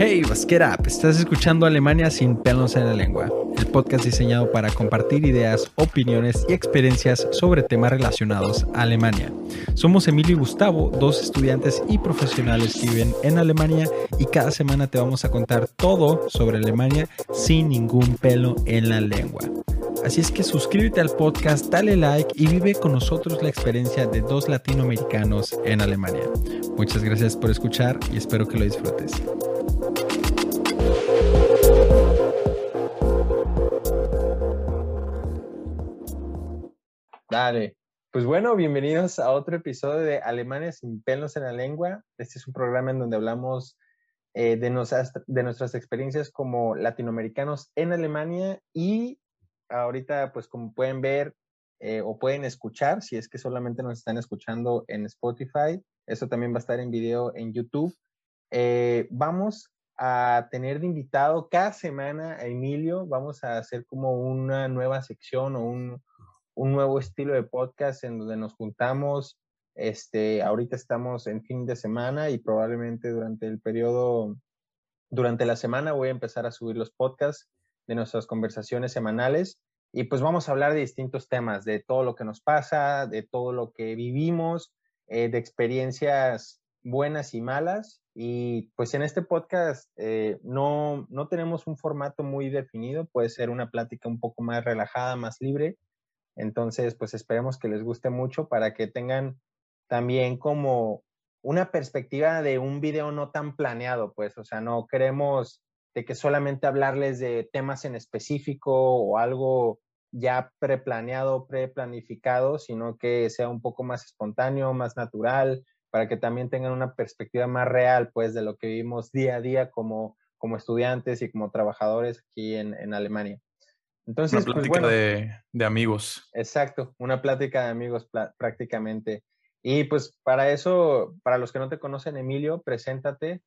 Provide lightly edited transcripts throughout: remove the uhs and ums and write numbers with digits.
Hey, what's up? Estás escuchando Alemania sin pelos en la lengua, el podcast diseñado para compartir ideas, opiniones y experiencias sobre temas relacionados a Alemania. Somos Emilio y Gustavo, dos estudiantes y profesionales que viven en Alemania, y cada semana te vamos a contar todo sobre Alemania sin ningún pelo en la lengua. Así es que suscríbete al podcast, dale like y vive con nosotros la experiencia de dos latinoamericanos en Alemania. Muchas gracias por escuchar y espero que lo disfrutes. Dale. Pues bueno, bienvenidos a otro episodio de Alemania sin pelos en la lengua. Este es un programa en donde hablamos de nuestras experiencias como latinoamericanos en Alemania, y ahorita, pues como pueden ver o pueden escuchar, si es que solamente nos están escuchando en Spotify, eso también va a estar en video en YouTube. Vamos a tener de invitado cada semana a Emilio. Vamos a hacer como una nueva sección o un nuevo estilo de podcast en donde nos juntamos. Ahorita estamos en fin de semana y probablemente durante la semana voy a empezar a subir los podcasts de nuestras conversaciones semanales, y pues vamos a hablar de distintos temas, de todo lo que nos pasa, de todo lo que vivimos, de experiencias buenas y malas. Y pues en este podcast no tenemos un formato muy definido, puede ser una plática un poco más relajada, más libre. Entonces, pues esperemos que les guste mucho para que tengan también como una perspectiva de un video no tan planeado, pues, o sea, no queremos de que solamente hablarles de temas en específico o algo ya preplaneado, preplanificado, sino que sea un poco más espontáneo, más natural, para que también tengan una perspectiva más real, pues, de lo que vivimos día a día como estudiantes y como trabajadores aquí en Alemania. Una Entonces, pues plática bueno. de amigos. Exacto, una plática de amigos prácticamente. Y pues para eso, para los que no te conocen, Emilio, preséntate.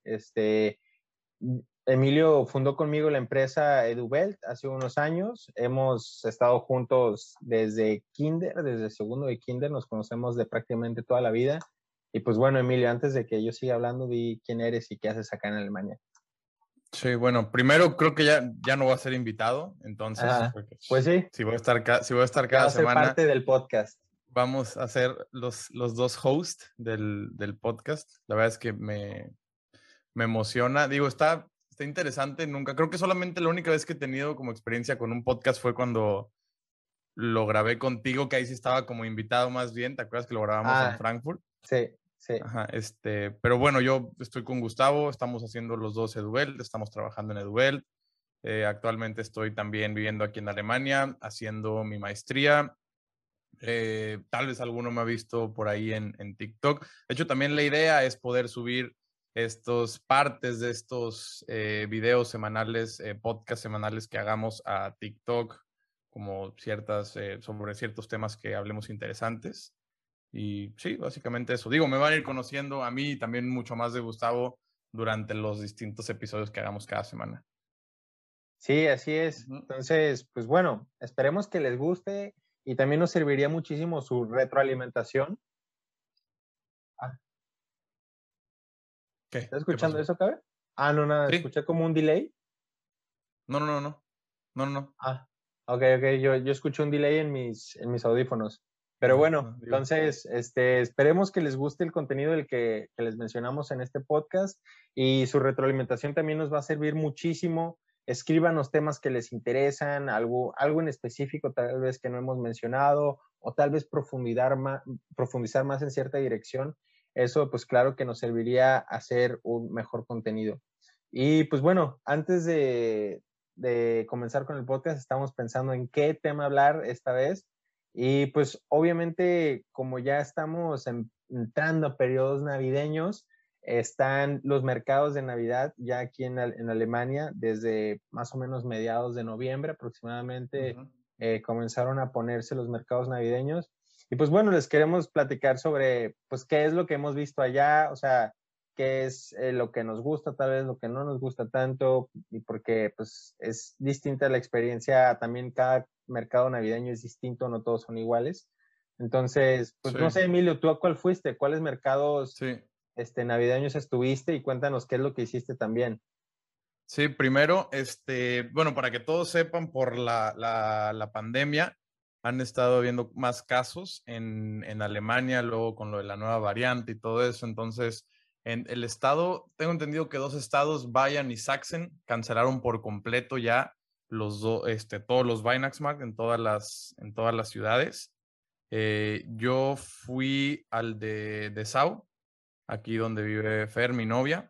Emilio fundó conmigo la empresa EduBelt hace unos años. Hemos estado juntos desde segundo de kinder, nos conocemos de prácticamente toda la vida. Y pues bueno, Emilio, antes de que yo siga hablando, di quién eres y qué haces acá en Alemania. Sí, bueno, primero creo que ya no voy a ser invitado, entonces, Pues sí, si voy a estar ya va cada a ser semana, parte del podcast. vamos a ser los dos hosts del podcast. La verdad es que me emociona. Digo, está interesante. Creo que solamente la única vez que he tenido como experiencia con un podcast fue cuando lo grabé contigo, que ahí sí estaba como invitado más bien. ¿Te acuerdas que lo grabamos en Frankfurt? Sí, sí. Ajá, pero bueno, yo estoy con Gustavo, estamos haciendo los dos EduBelt, estamos trabajando en EduBelt. Actualmente estoy también viviendo aquí en Alemania, haciendo mi maestría. Tal vez alguno me ha visto por ahí en TikTok. De hecho, también la idea es poder subir partes de estos videos semanales, podcast semanales que hagamos a TikTok, como sobre ciertos temas que hablemos interesantes. Y sí, básicamente eso. Digo, me van a ir conociendo a mí y también mucho más de Gustavo durante los distintos episodios que hagamos cada semana. Sí, así es. Entonces, pues bueno, esperemos que les guste, y también nos serviría muchísimo su retroalimentación. ¿Qué? ¿Estás ¿Qué escuchando pasó? eso, cabrón? No, nada, Sí. escuché como un delay. No. Ok, yo escuché un delay en mis audífonos. Pero bueno, Digo. entonces, esperemos que les guste el contenido del que les mencionamos en este podcast, y su retroalimentación también nos va a servir muchísimo. Escríbanos temas que les interesan, algo en específico tal vez que no hemos mencionado, o tal vez profundizar más en cierta dirección. Eso, pues claro que nos serviría hacer un mejor contenido. Y pues bueno, antes de comenzar con el podcast, estamos pensando en qué tema hablar esta vez. Y pues obviamente, como ya estamos entrando a periodos navideños, están los mercados de Navidad ya aquí en Alemania desde más o menos mediados de noviembre aproximadamente. Comenzaron a ponerse los mercados navideños. Y pues bueno, les queremos platicar sobre pues qué es lo que hemos visto allá, o sea, qué es lo que nos gusta, tal vez lo que no nos gusta tanto, y porque pues es distinta la experiencia. También cada mercado navideño es distinto, no todos son iguales. Entonces, pues Sí. no sé, Emilio, ¿tú a cuál fuiste? ¿Cuáles mercados Sí. navideños estuviste? Y cuéntanos qué es lo que hiciste también. Sí, primero, bueno, para que todos sepan, por la pandemia han estado habiendo más casos en Alemania, luego con lo de la nueva variante y todo eso. Entonces, en el estado, tengo entendido que 2 estados, Bayern y Sachsen, cancelaron por completo ya todos los Weihnachtsmarkt en todas las ciudades. Yo fui al de Dessau, aquí donde vive Fer, mi novia,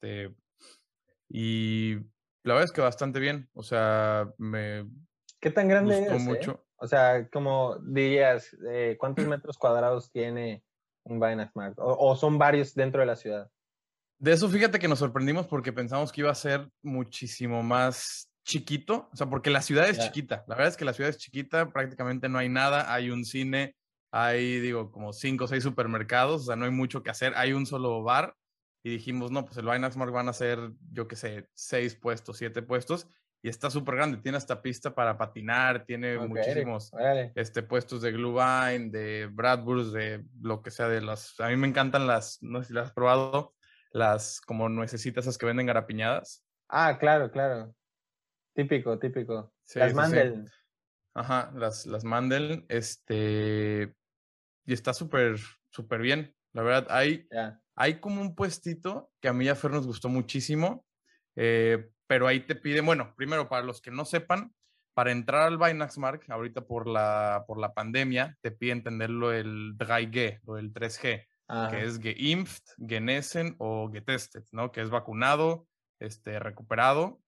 y la verdad es que bastante bien, o sea, me ¿Qué tan grande gustó es, eh? mucho. O sea, como dirías, ¿cuántos metros cuadrados tiene un Weihnachtsmarkt? O son varios dentro de la ciudad? De eso, fíjate que nos sorprendimos porque pensamos que iba a ser muchísimo más chiquito, o sea, porque la ciudad es Ya. chiquita. La verdad es que la ciudad es chiquita, prácticamente no hay nada. Hay un cine, hay, digo, como 5 o 6 supermercados, o sea, no hay mucho que hacer. Hay un solo bar y dijimos, no, pues el Weihnachtsmarkt van a ser, yo qué sé, 6 puestos, 7 puestos y está súper grande. Tiene hasta pista para patinar, tiene Ok, muchísimos órale. puestos de Glühwein, de Bratwurst, de lo que sea, a mí me encantan no sé si las has probado, las como nuecesitas esas que venden garapiñadas. Ah, claro, claro. Típico, típico. Las Sí, sí, sí. Mandel. Ajá, las Mandel, y está súper, súper bien. La verdad, Ya. hay como un puestito que a mí y a Fer nos gustó muchísimo, pero ahí te piden, bueno, primero, para los que no sepan, para entrar al Weihnachtsmarkt, ahorita por la pandemia, te piden tenerlo el 3G, o el 3G, que Ajá. es geimpft, genesen o getestet, ¿no? Que es vacunado, recuperado,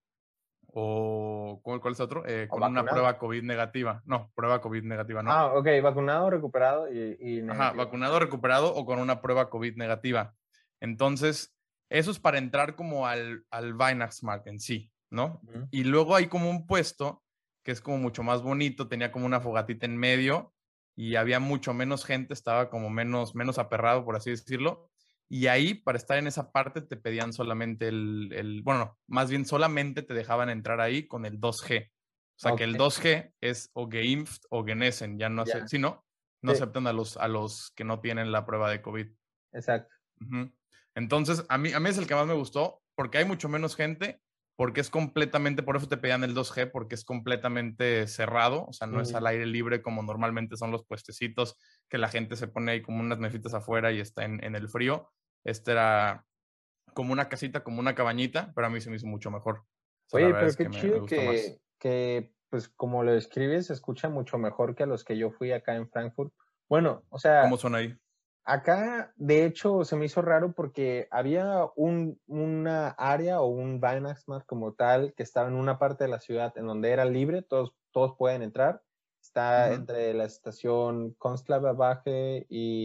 o ¿cuál es otro? O Con una vacunado. prueba COVID negativa. No, prueba COVID negativa, no. Ah, ok, vacunado, recuperado y Ajá, negativo. vacunado, recuperado o con una prueba COVID negativa. Entonces, eso es para entrar como al Weihnachtsmarkt en sí, ¿no? Ujú. Y luego hay como un puesto que es como mucho más bonito, tenía como una fogatita en medio y había mucho menos gente, estaba como menos aperrado, por así decirlo. Y ahí, para estar en esa parte, te pedían solamente bueno, no, más bien solamente te dejaban entrar ahí con el 2G. O sea que Ok, el 2G es o geimpft o genesen, ya no sé, ya. si no Sí, aceptan a los que no tienen la prueba de COVID. exacto. Ujú. Entonces, a mí es el que más me gustó porque hay mucho menos gente, porque es completamente, por eso te pedían el 2G, porque es completamente cerrado, o sea, no es al Ujú. aire libre como normalmente son los puestecitos, que la gente se pone ahí como unas mesitas afuera y está en el frío. Este era como una casita, como una cabañita, pero a mí se me hizo mucho mejor. O sea, la Oye, verdad pero es que qué me chido gustó más. pues como lo escribes, se escucha mucho mejor que a los que yo fui acá en Frankfurt. Bueno, o ¿Cómo sea, son ahí? acá de hecho se me hizo raro porque había una área o un Weihnachtsmarkt como tal que estaba en una parte de la ciudad en donde era libre, todos pueden entrar. Está Ujú. entre la estación Kunstlaberwache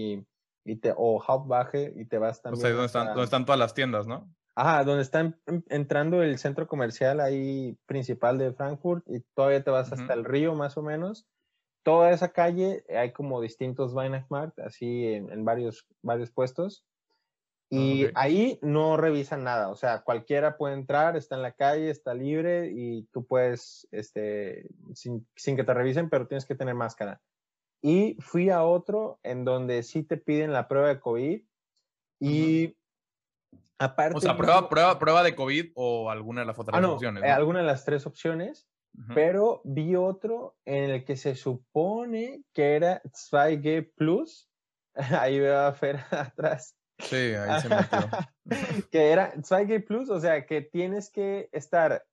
o Hauptwache y te vas O sea, también ¿dónde están, hasta. dónde están todas las tiendas, no? Ajá, donde está entrando el centro comercial ahí principal de Frankfurt y todavía te vas hasta Ujú. el río más o menos. Toda esa calle hay como distintos Weihnachtsmarkt, así en varios puestos. Ah, Y ok. ahí no revisan nada, o sea, cualquiera puede entrar, está en la calle, está libre y tú puedes, sin que te revisen, pero tienes que tener máscara. Y fui a otro en donde sí te piden la prueba de COVID Ujú. y O aparte sea, vi. prueba de COVID o alguna de las Ah, otras no, opciones, ¿no? alguna de las tres opciones, Ujú. pero vi otro en el que se supone que era 2G Plus. Ahí veo a Fer atrás. Sí, ahí se metió. Que era 2G Plus, o sea, que tienes que estar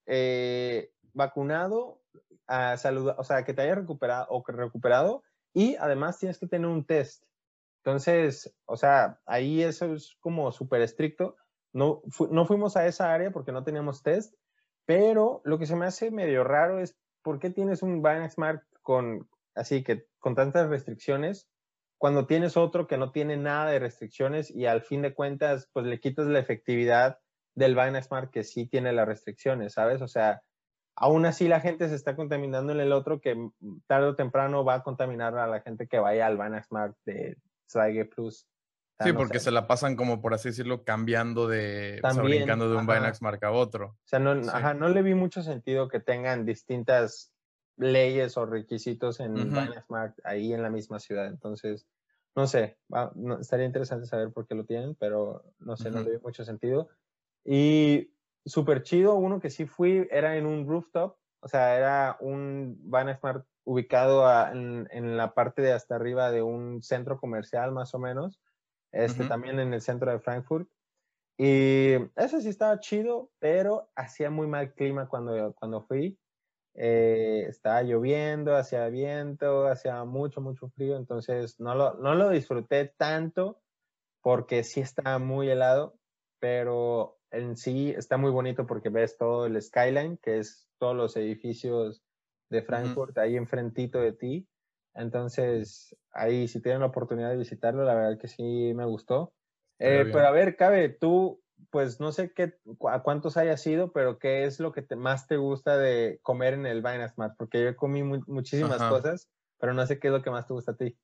vacunado, o sea, que te hayas recuperado y además tienes que tener un test. Entonces, o sea, ahí eso es como súper estricto. No fuimos a esa área porque no teníamos test, pero lo que se me hace medio raro es por qué tienes un Binance así que con tantas restricciones cuando tienes otro que no tiene nada de restricciones y al fin de cuentas, pues le quitas la efectividad del Binance Smart que sí tiene las restricciones, ¿sabes? O sea, aún así la gente se está contaminando en el otro que tarde o temprano va a contaminar a la gente que vaya al Binance Smart de Swagger Plus. O sea, Sí, no sé. porque se la pasan como, por así decirlo, cambiando o sea, También, brincando de un ajá. Binax marca a otro. O sea, no, Sí. ajá, no le vi mucho sentido que tengan distintas leyes o requisitos en Ujú. Binance Smart ahí en la misma ciudad. Entonces, no sé, estaría interesante saber por qué lo tienen, pero no sé, no Ujú. le vi mucho sentido. Y súper chido. Uno que sí fui era en un rooftop, o sea, era un Smart ubicado en la parte de hasta arriba de un centro comercial, más o menos, también en el centro de Frankfurt. Y eso sí estaba chido, pero hacía muy mal clima cuando fui. Estaba lloviendo, hacía viento, hacía mucho, mucho frío, entonces no lo disfruté tanto porque sí está muy helado, pero en sí está muy bonito porque ves todo el skyline, que es todos los edificios de Frankfurt ahí enfrentito de ti. Entonces, ahí si tienen la oportunidad de visitarlo, la verdad que sí me gustó. Estaría Pero a bien. ver, Cabe, tú, pues no sé a cuántos hayas ido, pero ¿qué es lo que más te gusta de comer en el Weihnachtsmarkt? Porque yo comí muchísimas Ajá. cosas, pero no sé qué es lo que más te gusta a ti.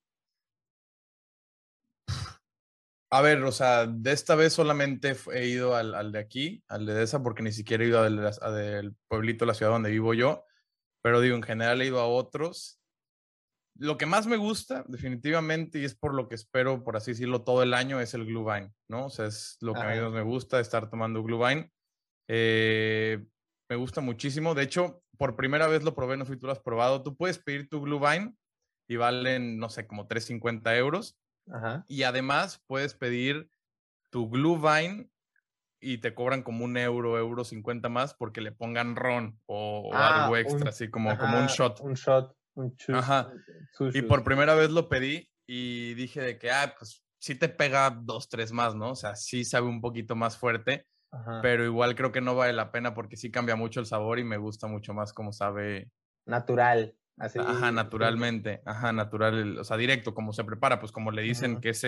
A ver, o sea, de esta vez solamente he ido al de aquí, al de esa, porque ni siquiera he ido del pueblito, la ciudad donde vivo yo. Pero digo, en general he ido a otros. Lo que más me gusta, definitivamente, y es por lo que espero, por así decirlo, todo el año, es el Glühwein, ¿no? O sea, es lo que a mí Ajá. más me gusta, estar tomando Glühwein. Eh, Me gusta muchísimo. De hecho, por primera vez lo probé, no sé si tú lo has probado. Tú puedes pedir tu Glühwein y valen, no sé, como 350 euros. Ajá. Y además puedes pedir tu Glühwein y te cobran como un euro, euro 50 más porque le pongan ron o algo extra, así como un shot. Un shot, un Ajá. Y chushus. por primera vez lo pedí y dije de que, pues sí te pega dos, tres más, ¿no? O sea, sí sabe un poquito más fuerte, Ajá. pero igual creo que no vale la pena porque sí cambia mucho el sabor y me gusta mucho más cómo sabe. Natural, Ajá, así, simple. naturalmente, ajá, natural, o sea, directo, como se prepara, pues como le dicen Ujú. que es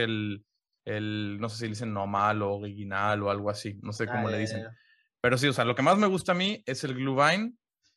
no sé si le dicen normal o original o algo así, no sé Ah, cómo le ya, dicen. ya, Pero sí, o sea, lo que más me gusta a mí es el Glühwein,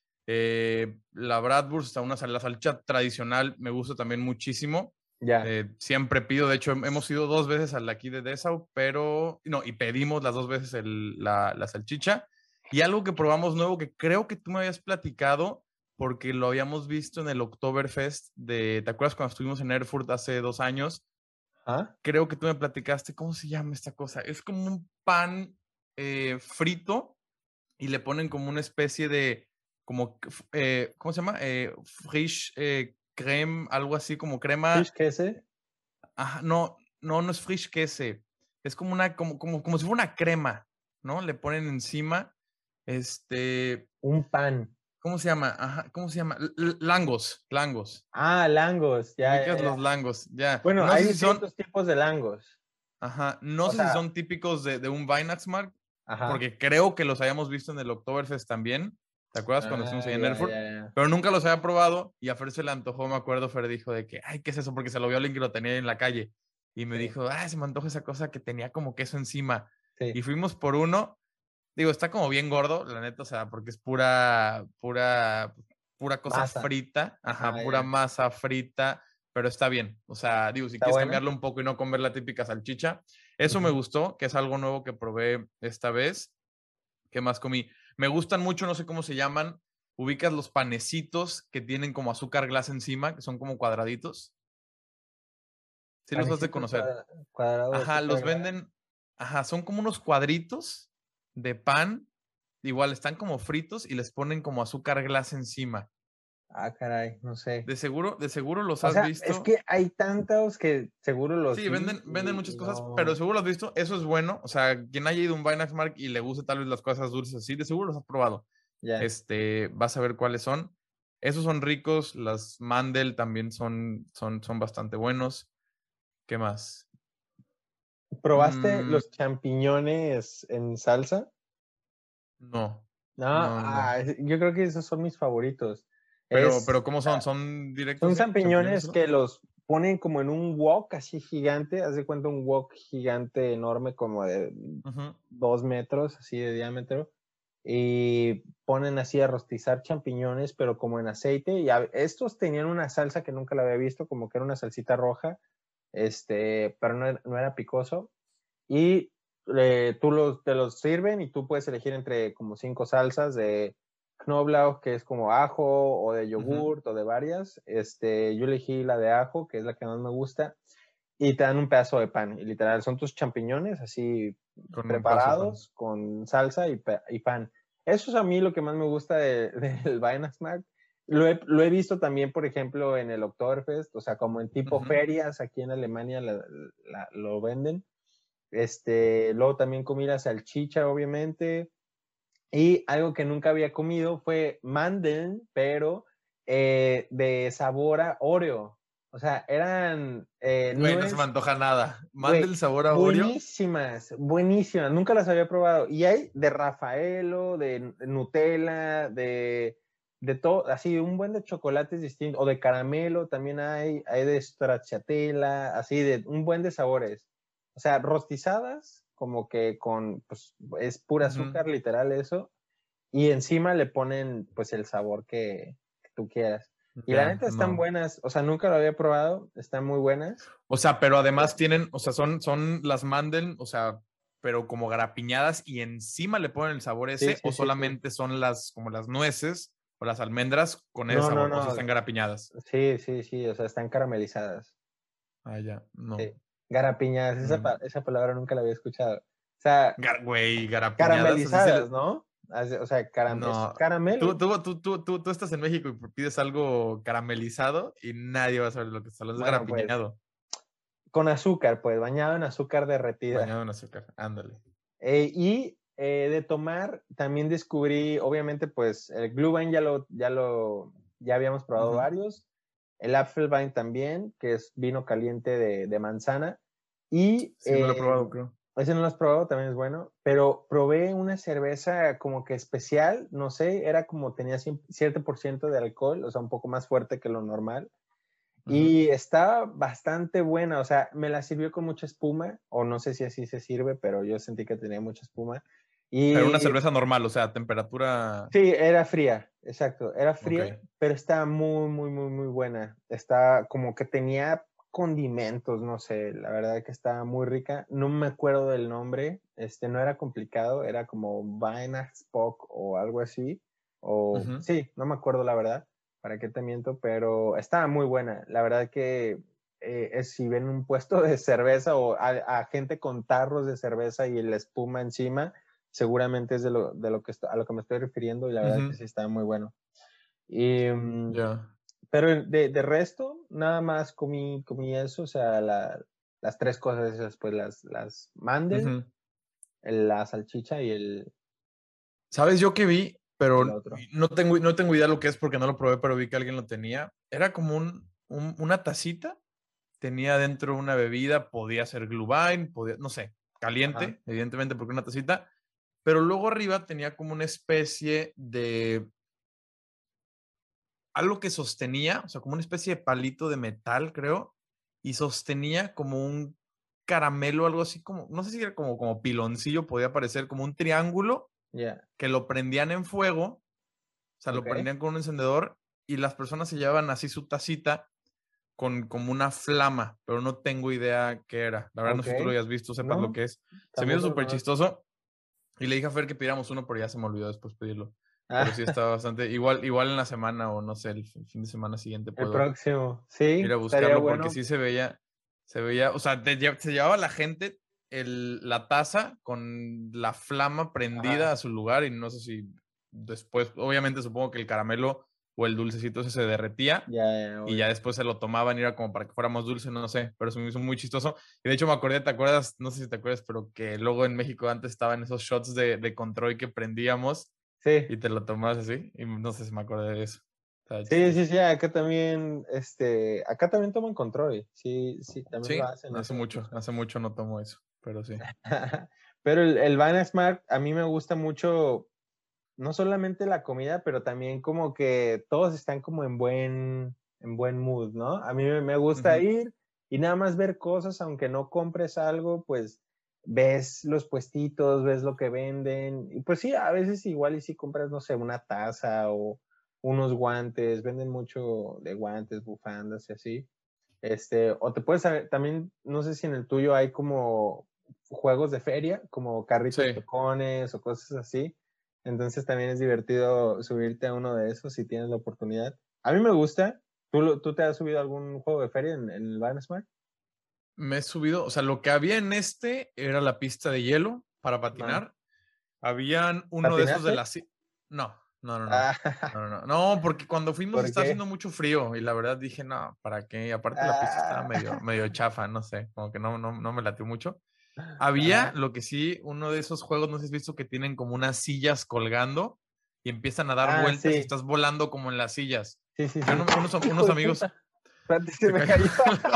la Bratwurst, o sea, la salchicha tradicional me gusta también muchísimo. ya. Siempre pido, de hecho, hemos ido dos veces al de aquí de Dessau, pero no, y pedimos las dos veces la salchicha. Y algo que probamos nuevo que creo que tú me habías platicado, porque lo habíamos visto en el Oktoberfest ¿te acuerdas cuando estuvimos en Erfurt hace 2 años? ¿Ah? Creo que tú me platicaste, ¿cómo se llama esta cosa? Es como un pan frito y le ponen como una especie de, ¿cómo se llama? Frisch creme, algo así como Fish crema. queso, Ajá, no, no, no es frisch queso. Es como como si fuera una crema, ¿no? Le ponen encima, este, un pan. ¿cómo se llama? Ajá, ¿cómo se llama? Langos, langos. Ah, langos, ya, ya, Ubicas ya. los langos, ya. Bueno, No hay sé si son, distintos tipos de langos. ajá, no O sé si sea, son típicos de un Weihnachtsmarkt, ajá. porque creo que los hayamos visto en el Oktoberfest también. ¿Te acuerdas cuando estuvimos Ah, ahí en ya, Erfurt? ya, ya. Pero nunca los había probado y a Fer se le antojó, me acuerdo, Fer dijo de que, ay, ¿qué es eso? Porque se lo vio alguien que lo tenía en la calle y me Sí, dijo, se me antoja esa cosa que tenía como queso encima. sí. Y fuimos por uno, digo, está como bien gordo, la neta, o sea, porque es pura cosa Masa. frita, ajá, Ajá, pura ya. masa frita, pero está bien. O sea, digo, si ¿Está quieres buena? cambiarlo un poco y no comer la típica salchicha, eso me Ujú. gustó, que es algo nuevo que probé esta vez. ¿Qué más comí? Me gustan mucho, no sé cómo se llaman. Ubicas los panecitos que tienen como azúcar glass encima, que son como cuadraditos. Sí los has de Panecitos conocer. cuadrado de Ajá, azúcar los glass. venden. Ajá, son como unos cuadritos de pan. Igual están como fritos y les ponen como azúcar glass encima. Ah, caray, no sé. De seguro los O has sea, es visto. que hay tantos que seguro los Sí, vi venden y muchas cosas, pero de no. seguro los has visto. Eso es bueno. O sea, quien haya ido a un Weihnachtsmarkt y le guste tal vez las cosas dulces así, de seguro los has probado. Ya. Vas a ver cuáles son. Esos son ricos. Las Mandel también son bastante buenos. ¿Qué más? ¿Probaste Mm, los champiñones en salsa? no, No, no. yo creo que esos son mis favoritos. Pero ¿cómo son? Ah, ¿Son directos son así? ¿Champiñones champiñones solo? que los ponen como en un wok así gigante, haz de cuenta un wok gigante enorme como de Ujú. 2 metros así de diámetro y ponen así a rostizar champiñones pero como en aceite y estos tenían una salsa que nunca la había visto, como que era una salsita roja, pero no era picoso y te los sirven y tú puedes elegir entre como 5 salsas de Knoblauch, que es como ajo, o de Ujú. yogurt, o de varias. Yo elegí la de ajo, que es la que más me gusta. y te dan un pedazo de pan. Y literal, son tus champiñones así Con un pedazo de pan. preparados con salsa y pan. Eso es a mí lo que más me gusta del Weihnachtsmarkt. Lo he visto también, por ejemplo, en el Oktoberfest, o sea, como en tipo Ujú. ferias aquí en Alemania lo venden. Luego también comí la salchicha, obviamente. Y algo que nunca había comido fue Mandeln, pero de sabor a Oreo. O sea, eran Güey, no se me nuez, antoja nada. Mande güey, el sabor a Oreo. buenísimas, buenísimas. Nunca las había probado. Y hay de Rafaelo, de Nutella, de todo, así, un buen de chocolates distintos, o de caramelo también hay de stracciatella, así, de un buen de sabores. O sea, rostizadas, como que pues, es pura Ujú. azúcar, literal, eso y encima le ponen pues el sabor que tú quieras. Y la Ya, neta están no. buenas, o sea, nunca lo había probado, están muy buenas. O sea, pero además tienen, o sea, son las Mandeln, o sea, pero como garapiñadas y encima le ponen el sabor Sí, ese, o sí, sí, sí. solamente son las, como las nueces o las almendras con ese No, no, sabor, o si no. están garapiñadas. Sí, sí, sí, o sea, están caramelizadas. Ah, ya, Sí. no. Garapiñadas, Mm. esa palabra nunca la había escuchado. O sea, Güey, garapiñadas, así se caramelizadas, le... ¿no? O sea, es No. caramelo. Tú estás en México y pides algo caramelizado y nadie va a saber lo que está hablando. Es Bueno, pues garapiñado, con azúcar, pues bañado en azúcar derretida. bañado en azúcar. Ándale. De tomar, también descubrí, obviamente, pues el Glühwein ya habíamos probado Ujú. varios. El Apfelwein también, que es vino caliente de manzana. Y Sí, no lo he probado, creo. ese no lo has probado, también es bueno. Pero probé una cerveza como que especial, no sé, era como tenía cierto por ciento de alcohol, o sea, un poco más fuerte que lo normal. Ujú. Y está bastante buena, o sea, me la sirvió con mucha espuma, o no sé si así se sirve, pero yo sentí que tenía mucha espuma. Pero una Y cerveza normal, o sea, temperatura. sí, era fría, exacto, era Ok. fría, pero está muy, muy, muy, muy buena. Está como que tenía condimentos, no sé, la verdad que estaba muy rica. No me acuerdo del nombre, no era complicado, era como Weihnachtsbock o algo así, o Ujú. sí, no me acuerdo la verdad, para qué te miento, pero estaba muy buena. La verdad que si ven un puesto de cerveza o a gente con tarros de cerveza y la espuma encima, seguramente es de lo que a lo que me estoy refiriendo y la verdad que Ujú. sí está muy bueno. Y, Ya. pero de resto, nada más comí eso, o sea, las tres cosas esas, pues las mandel, Ujú. la salchicha ¿Sabes yo qué vi? el Pero otro. no tengo idea lo que es porque no lo probé, pero vi que alguien lo tenía. Era como una tacita, tenía dentro una bebida, podía ser Glühwein, podía, no sé, Ajá, caliente, evidentemente porque una tacita, pero luego arriba tenía como una especie de algo que sostenía, o sea, como una especie de palito de metal, creo, y sostenía como un caramelo, algo así como, no sé si era como piloncillo, podía parecer como un triángulo ya, que lo prendían en fuego, o sea, lo ok, prendían con un encendedor y las personas se llevaban así su tacita con como una flama, pero no tengo idea qué era. La verdad no ok. sé si tú lo hayas visto, sepas lo No, que es. Se me hizo tampoco lo súper conozco. chistoso y le dije a Fer que pidiéramos uno, pero ya se me olvidó después pedirlo. Pero Ah, sí estaba bastante, igual en la semana o no sé, el fin de semana siguiente el puedo próximo, ir sí, a estaría buscarlo porque bueno. sí se veía, o sea, se llevaba la gente la taza con la flama prendida Ajá, a su lugar y no sé si después, obviamente supongo que el caramelo o el dulcecito ese se derretía ya, ya, y ya obvio. después se lo tomaban y era como para que fuera más dulce, no sé, pero se me hizo muy chistoso. Y de hecho me acordé, ¿te acuerdas? No sé si te acuerdas, pero que luego en México antes estaban esos shots de control que prendíamos Sí, y te lo tomabas así y no sé si me acordé de eso. Estaba sí, sí, chistoso. sí, acá también toman control, sí, sí, también lo Sí, hacen eso. hace mucho no tomo eso, pero sí. Pero el Smart a mí me gusta mucho, no solamente la comida, pero también como que todos están como en buen mood, ¿no? A mí me gusta Ujú. ir y nada más ver cosas, aunque no compres algo, pues ves los puestitos, ves lo que venden. Y pues sí, a veces igual y si compras, no sé, una taza o unos guantes, venden mucho de guantes, bufandas y así. O te puedes saber, también, no sé si en el tuyo hay como juegos de feria, como Sí. carritos chocones o cosas así. Entonces también es divertido subirte a uno de esos si tienes la oportunidad. A mí me gusta. ¿Tú te has subido a algún juego de feria en el Smart? me he subido, o sea, lo que había en era la pista de hielo para patinar. Habían uno de esos de ¿Patinaste? las... No, no, no, no. Ah, No, no, no. No, porque cuando fuimos ¿por estaba qué? haciendo mucho frío y la verdad dije, no, ¿para qué? Aparte la pista estaba Ah, medio chafa, no sé, como que no me latió mucho. Había, ajá. lo que sí, uno de esos juegos, no sé si has visto que tienen como unas sillas colgando y empiezan a dar Ah, vueltas y sí, estás volando como en las sillas. sí, sí, Yo sí. no, unos, Hijo unos de puta, amigos espérate, se se me cayó. cayó.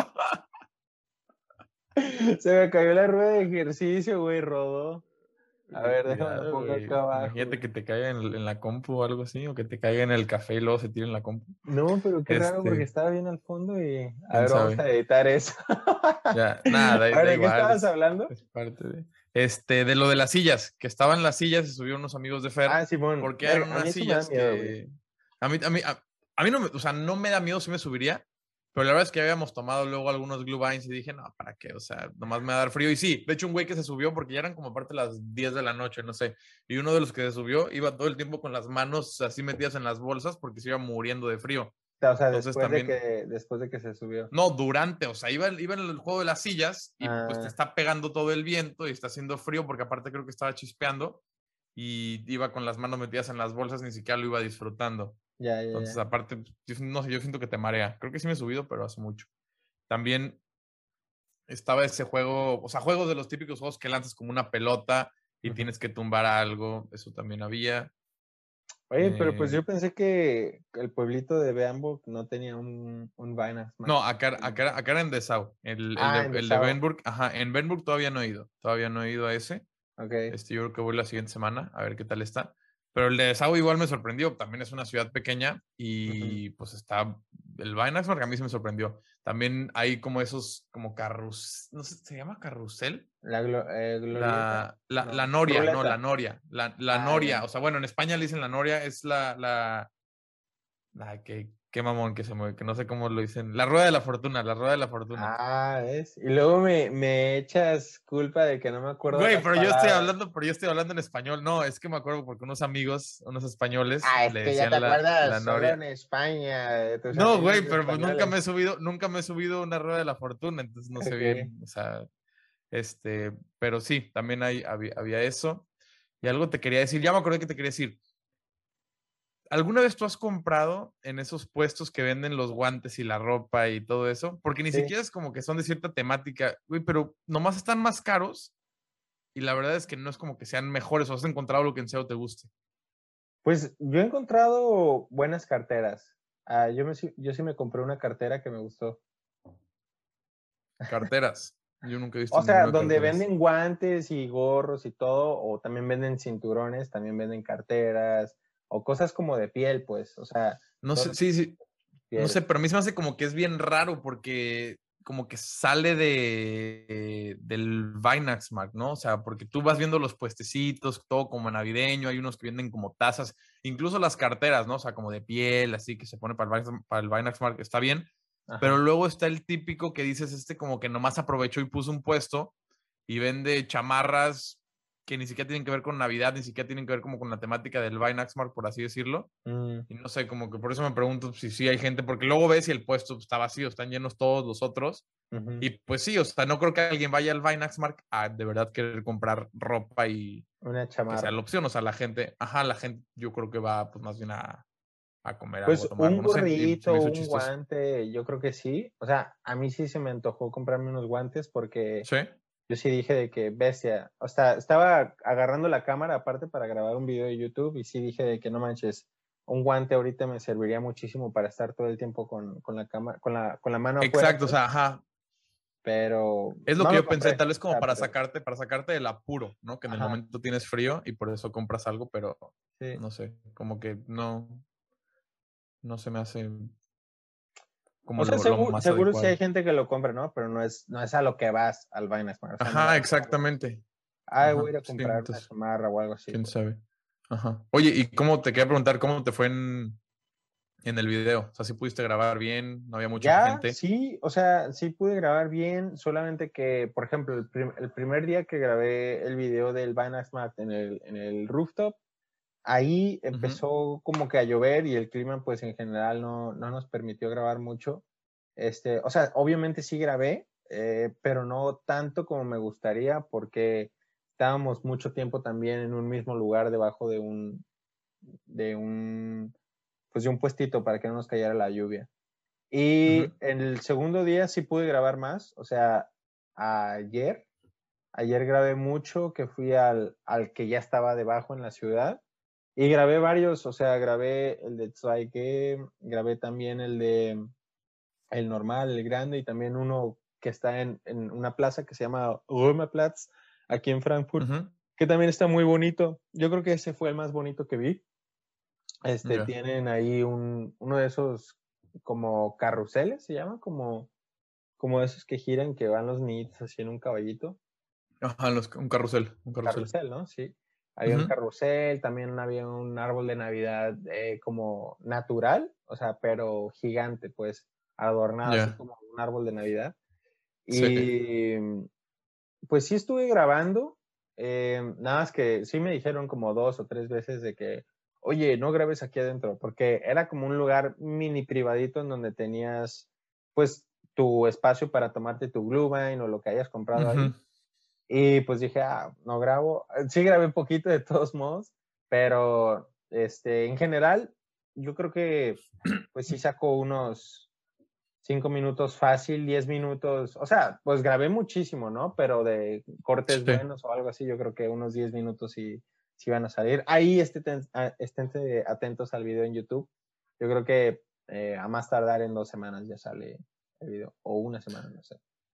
Se me cayó la rueda de ejercicio, güey, rodó. A ver, déjame la Cuidado, pongo güey. acá abajo, Imagínate güey. que te caiga en la compu o algo así, o que te caiga en el café y luego se tire en la compu. No, pero qué raro porque Este, estaba bien al fondo y... A quién ver, vamos sabe. a editar eso. Ya, nada, A da, ver, da ¿de qué igual, estabas hablando? es parte de. De lo de las sillas, que estaban las sillas, se subieron unos amigos de Fer, Ah, Simón. porque eran Verga, a mí unas eso me da sillas miedo, güey. que. A mí no me, o sea, no me da miedo si me subiría, pero la verdad es que habíamos tomado luego algunos Glühweins y dije, no, ¿para qué? O sea, nomás me va a dar frío. Y sí, de hecho, un güey que se subió, porque ya eran como aparte las 10 de la noche, no sé, y uno de los que se subió iba todo el tiempo con las manos así metidas en las bolsas porque se iba muriendo de frío. O sea, Entonces también después de que se subió. no, durante, o sea, iba en el juego de las sillas y pues te Ah, está pegando todo el viento y está haciendo frío porque aparte creo que estaba chispeando y iba con las manos metidas en las bolsas, ni siquiera lo iba disfrutando. ya, ya, Entonces, ya. aparte, no sé, yo siento que te marea. Creo que sí me he subido, pero hace mucho. También estaba ese juego, o sea, juegos de los típicos juegos que lanzas como una pelota y Ujú. tienes que tumbar algo, eso también había. Oye, pero pues Eh, yo pensé que el pueblito de Beamburg no tenía un Weihnachtsmarkt. no, acá era en Dessau. Ah, en El de Dessau. Bernburg, ajá, en Bernburg todavía no he ido a ese. Ok. Yo creo que voy la siguiente semana a ver qué tal está. Pero el de Sao igual me sorprendió. También es una ciudad pequeña Ujú. y pues está el Weihnachtsmarkt a mí sí me sorprendió. También hay como esos, como no sé, ¿se llama carrusel? Glorieta. La No. noria, no, la Ruleta. noria. La Ah, noria. ya. O sea, bueno, en España le dicen la noria, es ay, qué mamón que se mueve, que no sé cómo lo dicen. La rueda de la fortuna, la rueda de la fortuna. Ah, ¿ves? Y luego me echas culpa de que no me acuerdo de Güey, las palabras. pero yo estoy hablando en español. No, es que me acuerdo porque unos amigos, unos españoles, Ah, es le que ya te decían acuerdas la solo en noria. España, de tus No, amigos güey, pero pues españoles. nunca me he subido a una rueda de la fortuna, entonces no sé Ok. bien, o sea, pero sí, también había eso. Y algo te quería decir, ya me acordé que te quería decir. ¿Alguna vez tú has comprado en esos puestos que venden los guantes y la ropa y todo eso? Porque ni Sí. siquiera es como que son de cierta temática, güey, pero nomás están más caros y la verdad es que no es como que sean mejores o has encontrado lo que en SEO te guste. Pues yo he encontrado buenas carteras. Ah, yo sí me compré una cartera que me gustó. Carteras. Yo nunca he visto O sea, ninguna donde carteras. venden guantes y gorros y todo, o también venden cinturones, también venden carteras, o cosas como de piel, pues, o sea, No sé, todo sí, sí, no piel. sé, pero a mí se me hace como que es bien raro porque como que sale del Weihnachtsmarkt, ¿no? O sea, porque tú vas viendo los puestecitos, todo como navideño, hay unos que venden como tazas, incluso las carteras, ¿no? O sea, como de piel, así que se pone para el Weihnachtsmarkt, está bien, pero Ajá. luego está el típico que dices, como que nomás aprovechó y puso un puesto y vende chamarras que ni siquiera tienen que ver con Navidad, ni siquiera tienen que ver como con la temática del Weihnachtsmarkt, por así decirlo. Mm, Y no sé, como que por eso me pregunto si sí hay gente, porque luego ves si el puesto está vacío, están llenos todos los otros. ujú. Y pues sí, o sea, no creo que alguien vaya al Weihnachtsmarkt a de verdad querer comprar ropa y Una que sea chamarra. la opción. O sea, la gente yo creo que va pues más bien a comer algo, a Pues tomar un algo, no sé, y se gorrito, me hizo un chistoso. guante, yo creo que sí. O sea, a mí sí se me antojó comprarme unos guantes porque Sí, yo sí dije de que bestia. O sea, estaba agarrando la cámara aparte para grabar un video de YouTube y sí dije de que no manches, un guante ahorita me serviría muchísimo para estar todo el tiempo con la cámara, con la mano afuera, exacto, o pues, sea, ajá. pero Es lo no que lo yo pensé, compré. tal vez O como sea, pero, para sacarte del apuro, ¿no? Que en el ajá, momento tienes frío y por eso compras algo, pero sí. no sé, como que no se me hace O como sea, lo más seguro sí hay adecuado. gente que lo compra, ¿no? Pero no es a lo que vas al Binance, o sea, no Ajá, es como, exactamente. ay, voy a Ajá, ir a sí, comprar una entonces, chamarra o algo así, quién pues. sabe. Ajá. Oye, ¿y cómo te quería preguntar cómo te fue en el video? O sea, si pudiste grabar bien, no había mucha Ya, gente. sí, o sea, sí pude grabar bien, solamente que, por ejemplo, el primer día que grabé el video del Binance Map en el rooftop, ahí Ujú. empezó como que a llover y el clima, pues en general no nos permitió grabar mucho. O sea, obviamente sí grabé, pero no tanto como me gustaría porque estábamos mucho tiempo también en un mismo lugar debajo de un, pues de un puestito para que no nos cayera la lluvia. Y en el segundo día sí pude grabar más, o sea, ayer grabé mucho, que fui al que ya estaba debajo en la ciudad. Y grabé varios, o sea, grabé el de Zweige, grabé también el normal, el grande, y también uno que está en una plaza que se llama Römerplatz, aquí en Frankfurt, que también está muy bonito. Yo creo que ese fue el más bonito que vi. Ya. Tienen ahí uno de esos como carruseles, se llama, como esos que giran, que van los niños así en un caballito. Ajá, un carrusel, un carrusel. Carrusel, ¿no? Sí. Había un Ujú. carrusel, también había un árbol de Navidad como natural, o sea, pero gigante, pues, adornado así Ya, como un árbol de Navidad. sí. Y pues sí estuve grabando, nada más que sí me dijeron como 2 o 3 veces de que, oye, no grabes aquí adentro, porque era como un lugar mini privadito en donde tenías, pues, tu espacio para tomarte tu Glühwein o lo que hayas comprado ahí. Ujú. Y pues dije, no grabo. Sí grabé un poquito de todos modos, pero en general, yo creo que pues sí saco unos 5 minutos fácil, 10 minutos. O sea, pues grabé muchísimo, ¿no? Pero de cortes Sí. buenos o algo así, yo creo que unos 10 minutos sí van a salir. Ahí estén atentos al video en YouTube. Yo creo que a más tardar en 2 semanas ya sale el video, o una semana, no sé.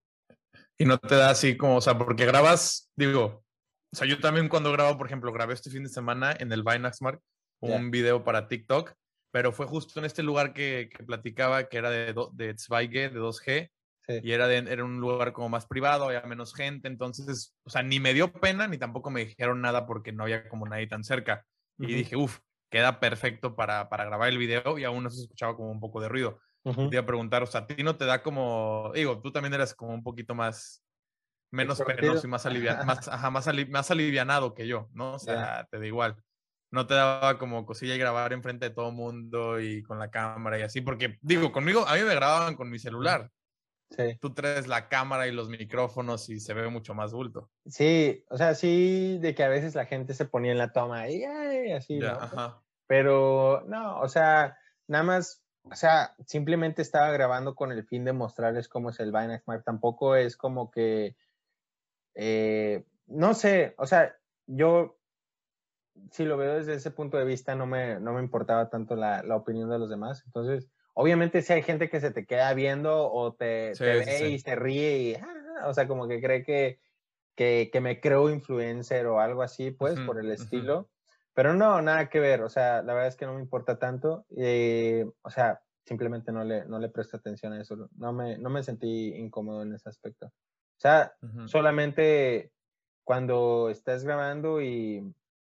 Y no te da así como, o sea, porque grabas, digo, o sea, yo también cuando grabo, por ejemplo, grabé este fin de semana en el Weihnachtsmarkt Ya. un video para TikTok, pero fue justo en este lugar que platicaba, que era de Zweige, de 2G, Sí. y era un lugar como más privado, había menos gente, entonces, o sea, ni me dio pena, ni tampoco me dijeron nada porque no había como nadie tan cerca. Y Ujú, dije, uff, queda perfecto para grabar el video y aún no se escuchaba como un poco de ruido. Y ujú. te iba a preguntar, o sea, a ti no te da como, digo, tú también eras como un poquito más, menos penoso Extrovertido. y más, ajá, más alivianado que yo, ¿no? O Ya. sea, te da igual. No te daba como cosilla y grabar enfrente de todo el mundo y con la cámara y así, porque digo, conmigo, a mí me grababan con mi Ujú. celular. Sí. Tú traes la cámara y los micrófonos y se ve mucho más bulto. Sí, o sea, sí, de que a veces la gente se ponía en la toma y "Ay", así, Ya, ¿no? ajá. Pero no, o sea, nada más, o sea, simplemente estaba grabando con el fin de mostrarles cómo es el Binance. Tampoco es como que, no sé, o sea, yo si lo veo desde ese punto de vista, no me importaba tanto la opinión de los demás. Entonces, obviamente, si hay gente que se te queda viendo o te Sí, sí, ve sí. y se ríe y, o sea, como que cree que me creo influencer o algo así, pues, Ujú, por el ujú. estilo. Pero no, nada que ver. O sea, la verdad es que no me importa tanto. O sea, simplemente no le presto atención a eso. No me sentí incómodo en ese aspecto. O sea, Ujú. solamente cuando estás grabando y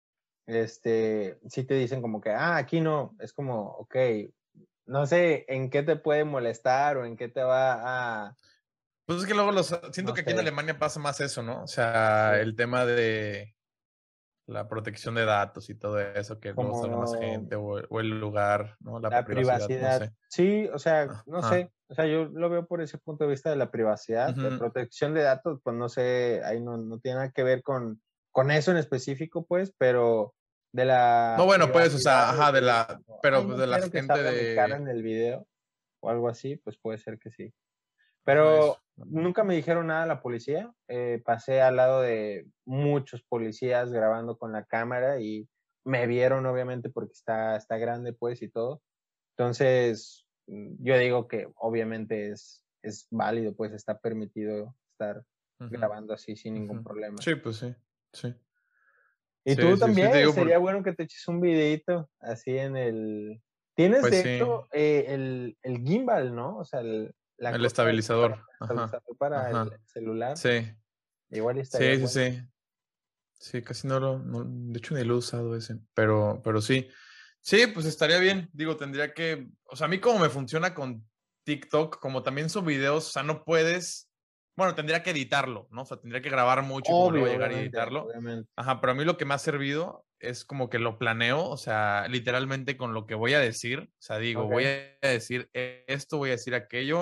sí te dicen como que, aquí no, es como, ok, no sé en qué te puede molestar o en qué te va a, Pues es que luego siento no que aquí en sé, Alemania pasa más eso, ¿no? O sí, sea, el tema de la protección de datos y todo eso, que luego salga más como gente o el lugar, ¿no? La la privacidad, no privacidad. sé. Sí, o sea, no Ajá. sé, o sea, yo lo veo por ese punto de vista de la privacidad, de Ujú. protección de datos, pues no sé, ahí no tiene nada que ver con eso en específico, pues, pero de No, la bueno, pues, o privacidad, sea, de ajá, que digas como, pero pues no de la quiero que gente salga mi cara de, en el video o algo así, pues puede ser que sí. ajá, eso. Pero nunca me dijeron nada la policía. Pasé al lado de muchos policías grabando con la cámara y me vieron obviamente porque está grande pues y todo. Entonces, yo digo que obviamente es válido, pues está permitido estar Ujú, grabando así sin ningún ujú. problema. Sí, pues sí, sí. Y Sí, tú sí, sí, te también, digo, sería bueno que te eches un videito así en el... Tienes pues de sí, hecho el gimbal, ¿no? O sea, la el cosa esta para estabilizador, ajá, estabilizador para el ajá, celular. sí, Igual estaría sí, sí, bueno. sí, sí, casi de hecho ni lo he usado ese, pero sí, sí, pues estaría bien, digo, tendría que, o sea, a mí como me funciona con TikTok, como también son videos, o sea, no puedes, bueno, tendría que editarlo, ¿no? O sea, tendría que grabar mucho y como luego Obvio, llegar y obviamente, editarlo. obviamente. Ajá, pero a mí lo que me ha servido es como que lo planeo, o sea, literalmente con lo que voy a decir, o sea, digo, voy Ok. a decir esto, voy a decir aquello,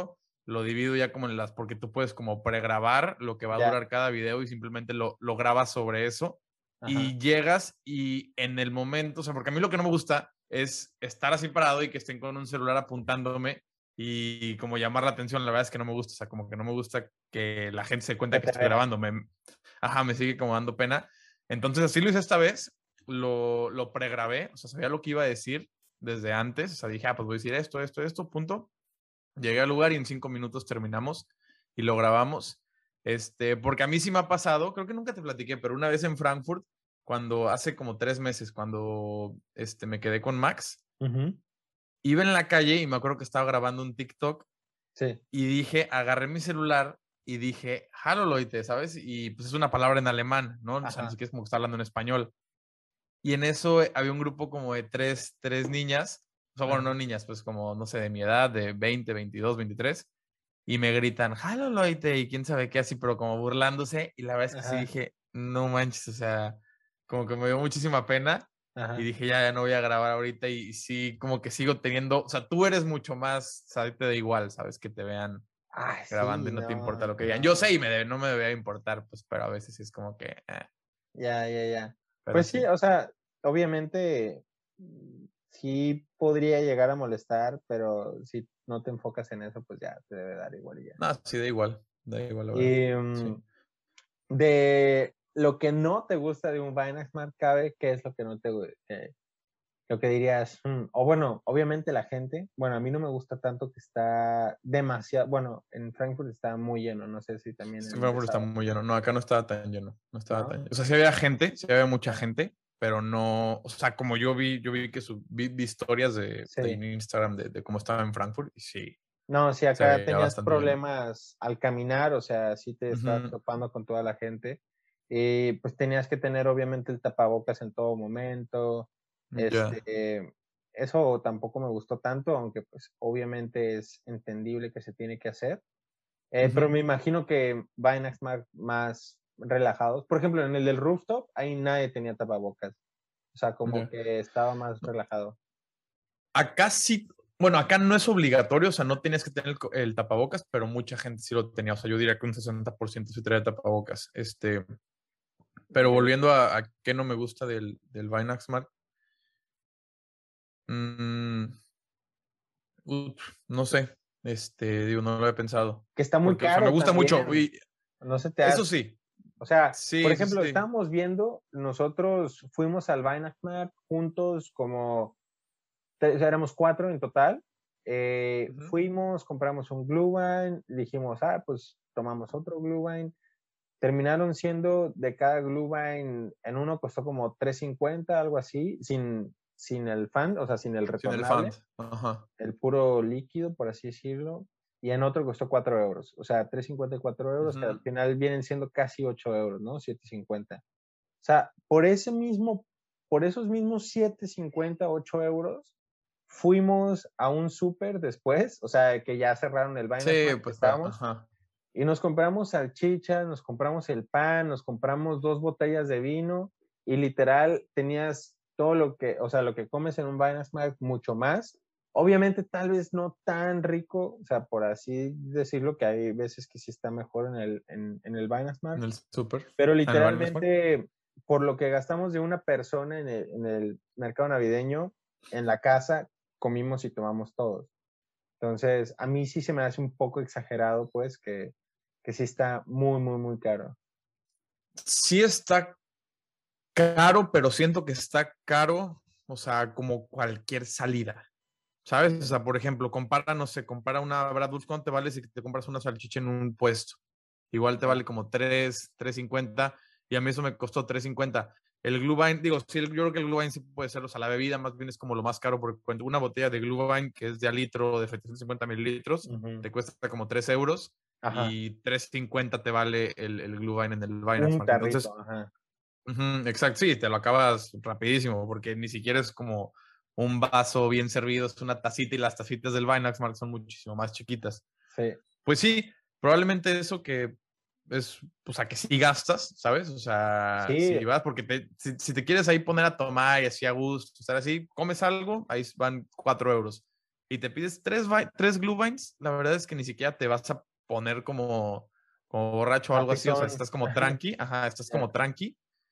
lo divido ya como en las, porque tú puedes como pregrabar lo que va a Ya. durar cada video y simplemente lo grabas sobre eso Ajá. y llegas y en el momento, o sea, porque a mí lo que no me gusta es estar así parado y que estén con un celular apuntándome y como llamar la atención. La verdad es que no me gusta, o sea, como que no me gusta que la gente se dé cuenta Que que te estoy vean. grabando. Me sigue como dando pena. Entonces así lo hice esta vez, lo pregrabé, o sea, sabía lo que iba a decir desde antes, o sea, dije, pues voy a decir esto, punto. Llegué al lugar y en 5 minutos terminamos y lo grabamos. Porque a mí sí me ha pasado, creo que nunca te platiqué, pero una vez en Frankfurt, cuando hace como 3 meses, cuando me quedé con Max, Ujú. iba en la calle y me acuerdo que estaba grabando un TikTok Sí. y dije, agarré mi celular y dije, Hallo Leute, ¿sabes? Y pues es una palabra en alemán, ¿no? O sea, ni Ajá. siquiera es como que está hablando en español. Y en eso había un grupo como de tres niñas, o sea, bueno, no Ajá. niñas, pues como, no sé, de mi edad, de 20, 22, 23, y me gritan, Hallo Leute, y quién sabe qué así, pero como burlándose, y la verdad es que sí Ajá. dije, no manches, o sea, como que me dio muchísima pena, y Ajá. dije, ya no voy a grabar ahorita, y sí, como que sigo teniendo, o sea, tú eres mucho más, o sea, te da igual, sabes, que te vean Ay, grabando y sí, no te no, importa lo que digan. Yo sé no. y no me debería importar, pues, pero a veces sí es como que, Ya, ya, ya. pero Pues sí, sí. o sea, obviamente sí podría llegar a molestar, pero si no te enfocas en eso, pues ya te debe dar igual y ya. No, sí, da igual, la verdad. Y Sí. de lo que no te gusta de un Smart Cabe, ¿qué es lo que no te lo que dirías? O bueno, obviamente la gente, bueno, a mí no me gusta tanto que está demasiado, bueno, en Frankfurt está muy lleno, no sé si también Sí, en Frankfurt está Dessau, muy lleno. No, acá no estaba tan lleno. No estaba ¿no? tan lleno. O sea, sí había gente, sí había mucha Ajá. gente, pero no. O sea, como yo vi que vi historias de Sí. en Instagram de cómo estaba en Frankfurt y sí, No, si se acá veía tenías bastante lleno. problemas al caminar, o sea, sí te estabas Ujú, topando con toda la gente, y pues tenías que tener obviamente el tapabocas en todo momento. ya. Este, eso tampoco me gustó tanto, aunque pues obviamente es entendible que se tiene que hacer. Pero Ujú, me imagino que Binax más relajados. Por ejemplo, en el del rooftop, ahí nadie tenía tapabocas. O sea, como ya. que estaba más No, relajado. acá sí. Bueno, acá no es obligatorio, o sea, no tienes que tener el tapabocas, pero mucha gente sí lo tenía. O sea, yo diría que un 60% sí traía tapabocas. Pero Ok. volviendo a qué no me gusta del Vine Smart, mm, no sé, digo, no lo he pensado. Que está muy Porque, o sea, me caro gusta mucho también. y No se te eso hace. sí, O sea, por sí, sí, ejemplo, sí. estábamos viendo, nosotros fuimos al Weihnachtsmarkt juntos como, o sea, éramos 4 en total. Ujú. Fuimos, compramos un Glühwein, dijimos, pues tomamos otro Glühwein. Terminaron siendo de cada Glühwein, en uno costó como 3.50, algo así, sin el fan, o sea, sin el Sin el retornable, fan. Ajá. el puro líquido, por así decirlo, y en otro costó 4 euros, o sea, 3.50 y 4 euros, que al Ujú. final vienen siendo casi 8 euros, ¿no? 7.50. O sea, por esos mismos 7.50, 8 euros, fuimos a un súper después, o sea, que ya cerraron el Sí, Weihnachtsmarkt que pues, estábamos, ajá. y nos compramos salchichas, nos compramos el pan, nos compramos 2 botellas de vino, y literal tenías todo lo que, o sea, lo que comes en un Weihnachtsmarkt, mucho más. Obviamente, tal vez no tan rico, o sea, por así decirlo, que hay veces que sí está mejor en el En Weihnachtsmarkt, el súper. pero En el Vine Smart. literalmente, por lo que gastamos de una persona en el mercado navideño, en la casa comimos y tomamos todos. Entonces, a mí sí se me hace un poco exagerado, pues, que sí está muy, muy, muy caro. Sí está caro, pero siento que está caro, o sea, como cualquier salida. ¿Sabes? O sea, por ejemplo, no sé, compara una Bratwurst, ¿cuánto te vale si te compras una salchicha en un puesto? Igual te Ajá. vale como 3.50 y a mí eso me costó 3.50. El Glühwein, digo, sí, yo creo que el Glühwein sí puede ser, o sea, la bebida más bien es como lo más caro porque cuando una botella de Glühwein que es de a litro de 750 mililitros Ujú. te cuesta como 3 euros Ajá. y 3.50 te vale el Glühwein en el Un Weihnachtsmarkt. tarrito, Entonces, ajá. exacto, sí, te lo acabas rapidísimo porque ni siquiera es como un vaso bien servido, es una tacita y las tacitas del Weihnachtsmarkt son muchísimo más chiquitas. Sí. Pues sí, probablemente eso que es, o sea, que sí gastas, ¿sabes? O sea, Sí, si vas, porque si te quieres ahí poner a tomar y así a gusto, estar así, comes algo, ahí van 4 euros. y te pides tres Glühweins, la verdad es que ni siquiera te vas a poner como borracho o algo así, o sea, Patizón. estás como tranqui, estás como tranqui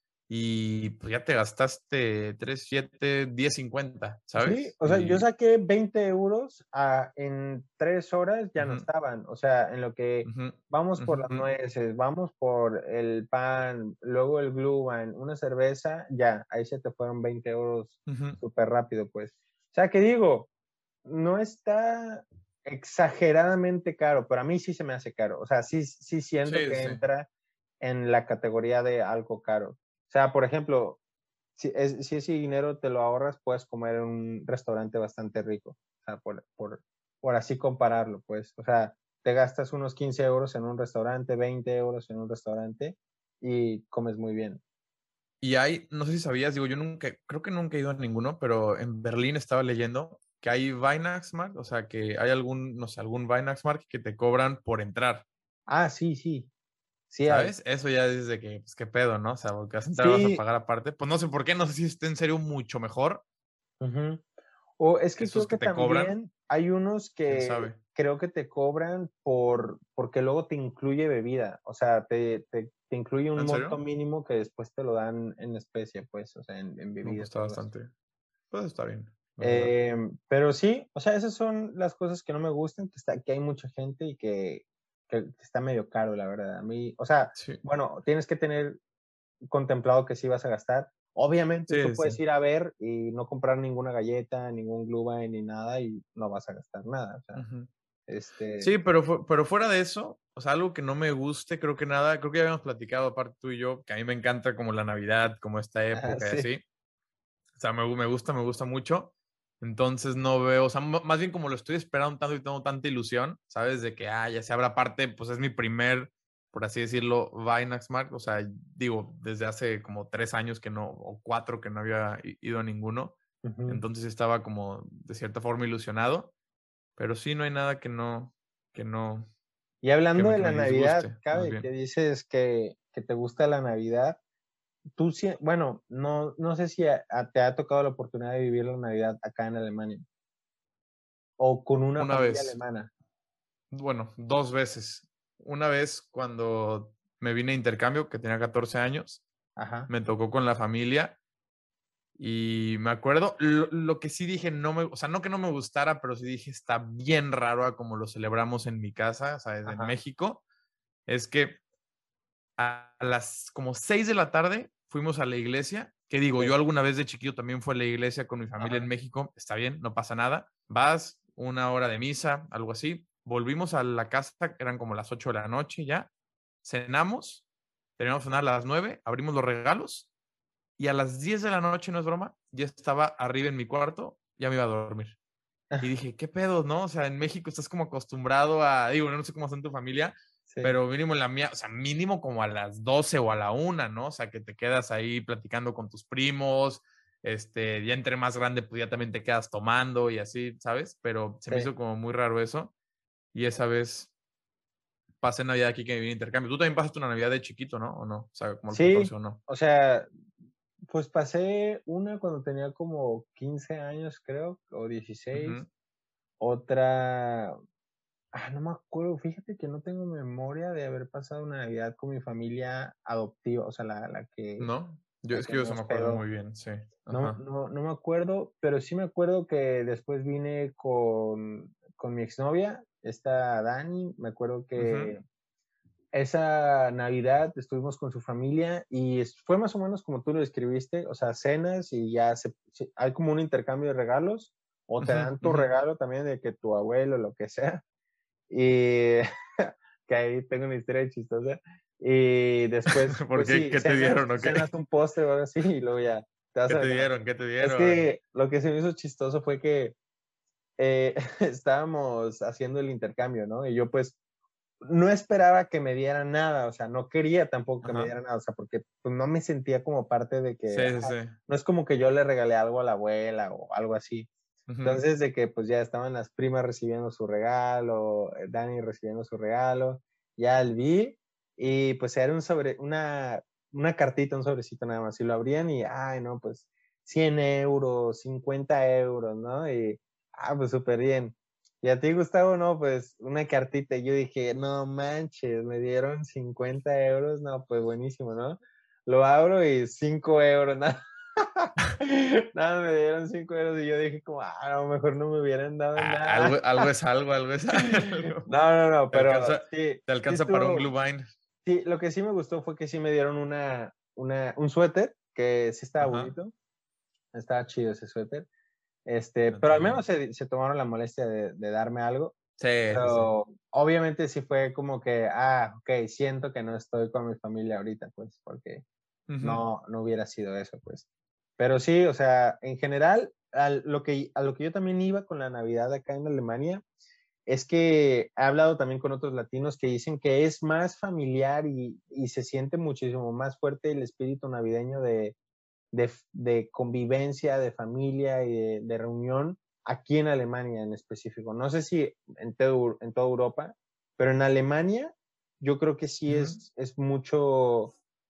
y pues ya te gastaste 3 7 10 50, Sí, ¿sabes? o sea, yo saqué 20 euros en 3 horas, ya no Ujú, estaban. O sea, en lo que ujú, vamos por las ujú, nueces, vamos por el pan, luego el Glühwein, una cerveza, ya, ahí se te fueron 20 euros ujú. súper rápido, pues. O sea, que digo, no está exageradamente caro, pero a mí sí se me hace caro. O sea, sí siento Sí, que sí. entra en la categoría de algo caro. O sea, por ejemplo, si ese dinero te lo ahorras, puedes comer en un restaurante bastante rico. O sea, por así compararlo, pues. O sea, te gastas unos 15 euros en un restaurante, 20 euros en un restaurante y comes muy bien. Y hay, no sé si sabías, digo, yo nunca, creo que nunca he ido a ninguno, pero en Berlín estaba leyendo que hay Weihnachtsmarkt, o sea, que hay algún, no sé, algún Weihnachtsmarkt que te cobran por entrar, Ah, sí, sí, sí hay. ¿sabes? Eso ya es de que, pues, qué pedo, ¿no? O sea, porque vas a entrar, vas a Sí, pagar aparte. Pues no sé por qué, no sé si está en serio mucho mejor ujú. O es que esos creo que que te cobran, también hay unos quién que sabe. creo que te cobran porque luego te incluye bebida. O sea, te incluye un ¿En monto serio? mínimo que después te lo dan en especie, pues, o sea, en No, pues bebidas está o algo así. bastante, pues está bien, la verdad. Pero sí, o sea, esas son las cosas que no me gustan, que hay mucha gente y que está medio caro, la verdad. A mí, o sea, Sí, bueno, tienes que tener contemplado que sí vas a gastar. Obviamente, tú sí, sí. puedes ir a ver y no comprar ninguna galleta, ningún Glühwein ni nada y no vas a gastar nada. O sea, Ujú. este, Sí, pero fuera de eso, o sea, algo que no me guste, creo que nada, creo que ya habíamos platicado, aparte tú y yo, que a mí me encanta como la Navidad, como esta época y sí, así. O sea, me gusta mucho. Entonces no veo, o sea, más bien como lo estoy esperando tanto y tengo tanta ilusión, ¿sabes? De que, ya se abra parte, pues es mi primer, por así decirlo, Weihnachtsmarkt. O sea, digo, desde hace como 3 años que no, o 4 que no había ido a ninguno. ujú. Entonces estaba como de cierta forma ilusionado, pero sí no hay nada que no, Y hablando de que la me Navidad, disguste, más cabe que bien. dices que te gusta la Navidad. Tú sí, bueno, no sé si te ha tocado la oportunidad de vivir la Navidad acá en Alemania o con una Una familia vez, alemana. bueno, 2 veces. Una vez cuando me vine a intercambio, que tenía 14 años, Ajá, me tocó con la familia y me acuerdo, lo que sí dije, o sea, no que no me gustara, pero sí dije, está bien raro a como lo celebramos en mi casa, ¿sabes? En ajá, México, es que a las como 6 de la tarde fuimos a la iglesia, que digo, sí, yo alguna vez de chiquillo también fui a la iglesia con mi familia en ajá, México, está bien, no pasa nada, vas, una hora de misa, algo así, volvimos a la casa, eran como las 8 de la noche ya, cenamos, terminamos de cenar a las 9, abrimos los regalos y a las 10 de la noche, no es broma, ya estaba arriba en mi cuarto, ya me iba a dormir. Y dije, ¿qué pedo, no? O sea, en México estás como acostumbrado a, digo, no sé cómo está en tu familia, sí, pero mínimo en la mía, o sea, mínimo como a las 12 o a la 1, ¿no? O sea, que te quedas ahí platicando con tus primos, ya entre más grande, pues ya también te quedas tomando y así, ¿sabes? Pero se me sí, hizo como muy raro eso. Y esa vez pasé Navidad aquí que me vine a intercambio. Tú también pasaste una Navidad de chiquito, ¿no? ¿O no? O sea, como los sí, 14 o no. o sea, pues pasé una cuando tenía como 15 años, creo, o 16. Ujú. Otra, no me acuerdo, fíjate que no tengo memoria de haber pasado una Navidad con mi familia adoptiva, o sea, ¿No? Yo la es que que yo me eso me acuerdo muy hospedó. bien, sí. No, Ajá. no, no me acuerdo, pero sí me acuerdo que después vine con mi exnovia, esta Dani, me acuerdo Ujú, que esa Navidad estuvimos con su familia y fue más o menos como tú lo describiste, o sea, cenas y ya hay como un intercambio de regalos o te ujú, dan tu ujú. regalo también de que tu abuelo, lo que sea, y que ahí tengo una historia chistosa. Y después, ¿Por pues qué? sí, ¿Qué te dieron o qué? cenas un postre o algo así y luego ya te vas ¿Qué a la te cama. dieron? ¿Qué te Es dieron? que lo que se me hizo chistoso fue que estábamos haciendo el intercambio, ¿no? Y yo pues no esperaba que me dieran nada, o sea, no quería tampoco que me Ajá. dieran nada, o sea, porque pues, no me sentía como parte de que, Sí, sí, sí. no es como que yo le regalé algo a la abuela o algo así. Ujú, Entonces, de que pues ya estaban las primas recibiendo su regalo, Dani recibiendo su regalo, ya el vi y pues era una cartita, un sobrecito nada más, y lo abrían y, ay, no, pues 100 euros, 50 euros, ¿no? Y, Pues súper bien. Y a ti, Gustavo, no, pues una cartita. Yo dije, no manches, me dieron 50 euros. No, pues buenísimo, ¿no? Lo abro y 5 euros, nada. Nada, me dieron 5 euros y yo dije como, a lo mejor no me hubieran dado nada. Algo es algo, algo es algo. No, Te pero alcanza, sí, te sí alcanza para un estuvo, Glühwein. sí, lo que sí me gustó fue que sí me dieron un suéter, que sí estaba Ajá. bonito, estaba chido ese suéter. Ah, Pero está al menos bien. se tomaron la molestia de darme algo. Sí, sí, sí. Pero obviamente sí fue como que, ok, siento que no estoy con mi familia ahorita, pues, porque Ujú, no hubiera sido eso, pues. Pero sí, o sea, en general, a lo que yo también iba con la Navidad acá en Alemania, es que he hablado también con otros latinos que dicen que es más familiar y se siente muchísimo más fuerte el espíritu navideño de convivencia, de familia y de reunión aquí en Alemania en específico. No sé si en toda Europa, pero en Alemania yo creo que sí ujú. es mucho,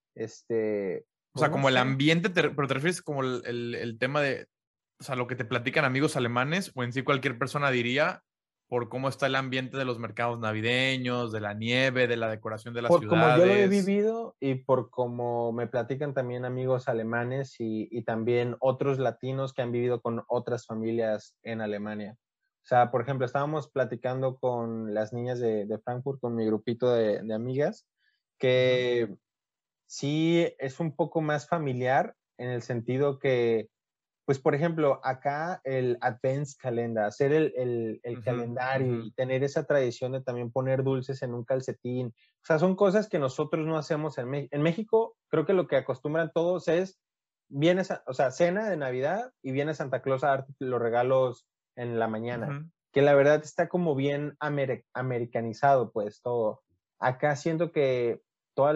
O pues sea, no como el sé, ambiente, pero te refieres como el tema de, o sea, lo que te platican amigos alemanes o en sí cualquier persona diría por cómo está el ambiente de los mercados navideños, de la nieve, de la decoración de las por como yo lo he ciudades. vivido y por como me platican también amigos alemanes y también otros latinos que han vivido con otras familias en Alemania. O sea, por ejemplo, estábamos platicando con las niñas de Frankfurt, con mi grupito de amigas, Ujú, que sí es un poco más familiar en el sentido que pues, por ejemplo, acá el Adventskalender, hacer el ujú, calendario ujú. y tener esa tradición de también poner dulces en un calcetín. O sea, son cosas que nosotros no hacemos en México. En México, creo que lo que acostumbran todos es, o sea, cena de Navidad y viene Santa Claus a darte los regalos en la mañana. Ujú. Que la verdad está como bien americanizado, pues todo. Acá siento que todas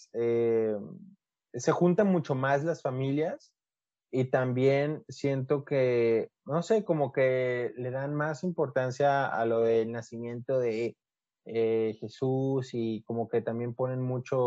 se juntan mucho más las familias y también siento que, no sé, como que le dan más importancia a lo del nacimiento de Jesús y como que también ponen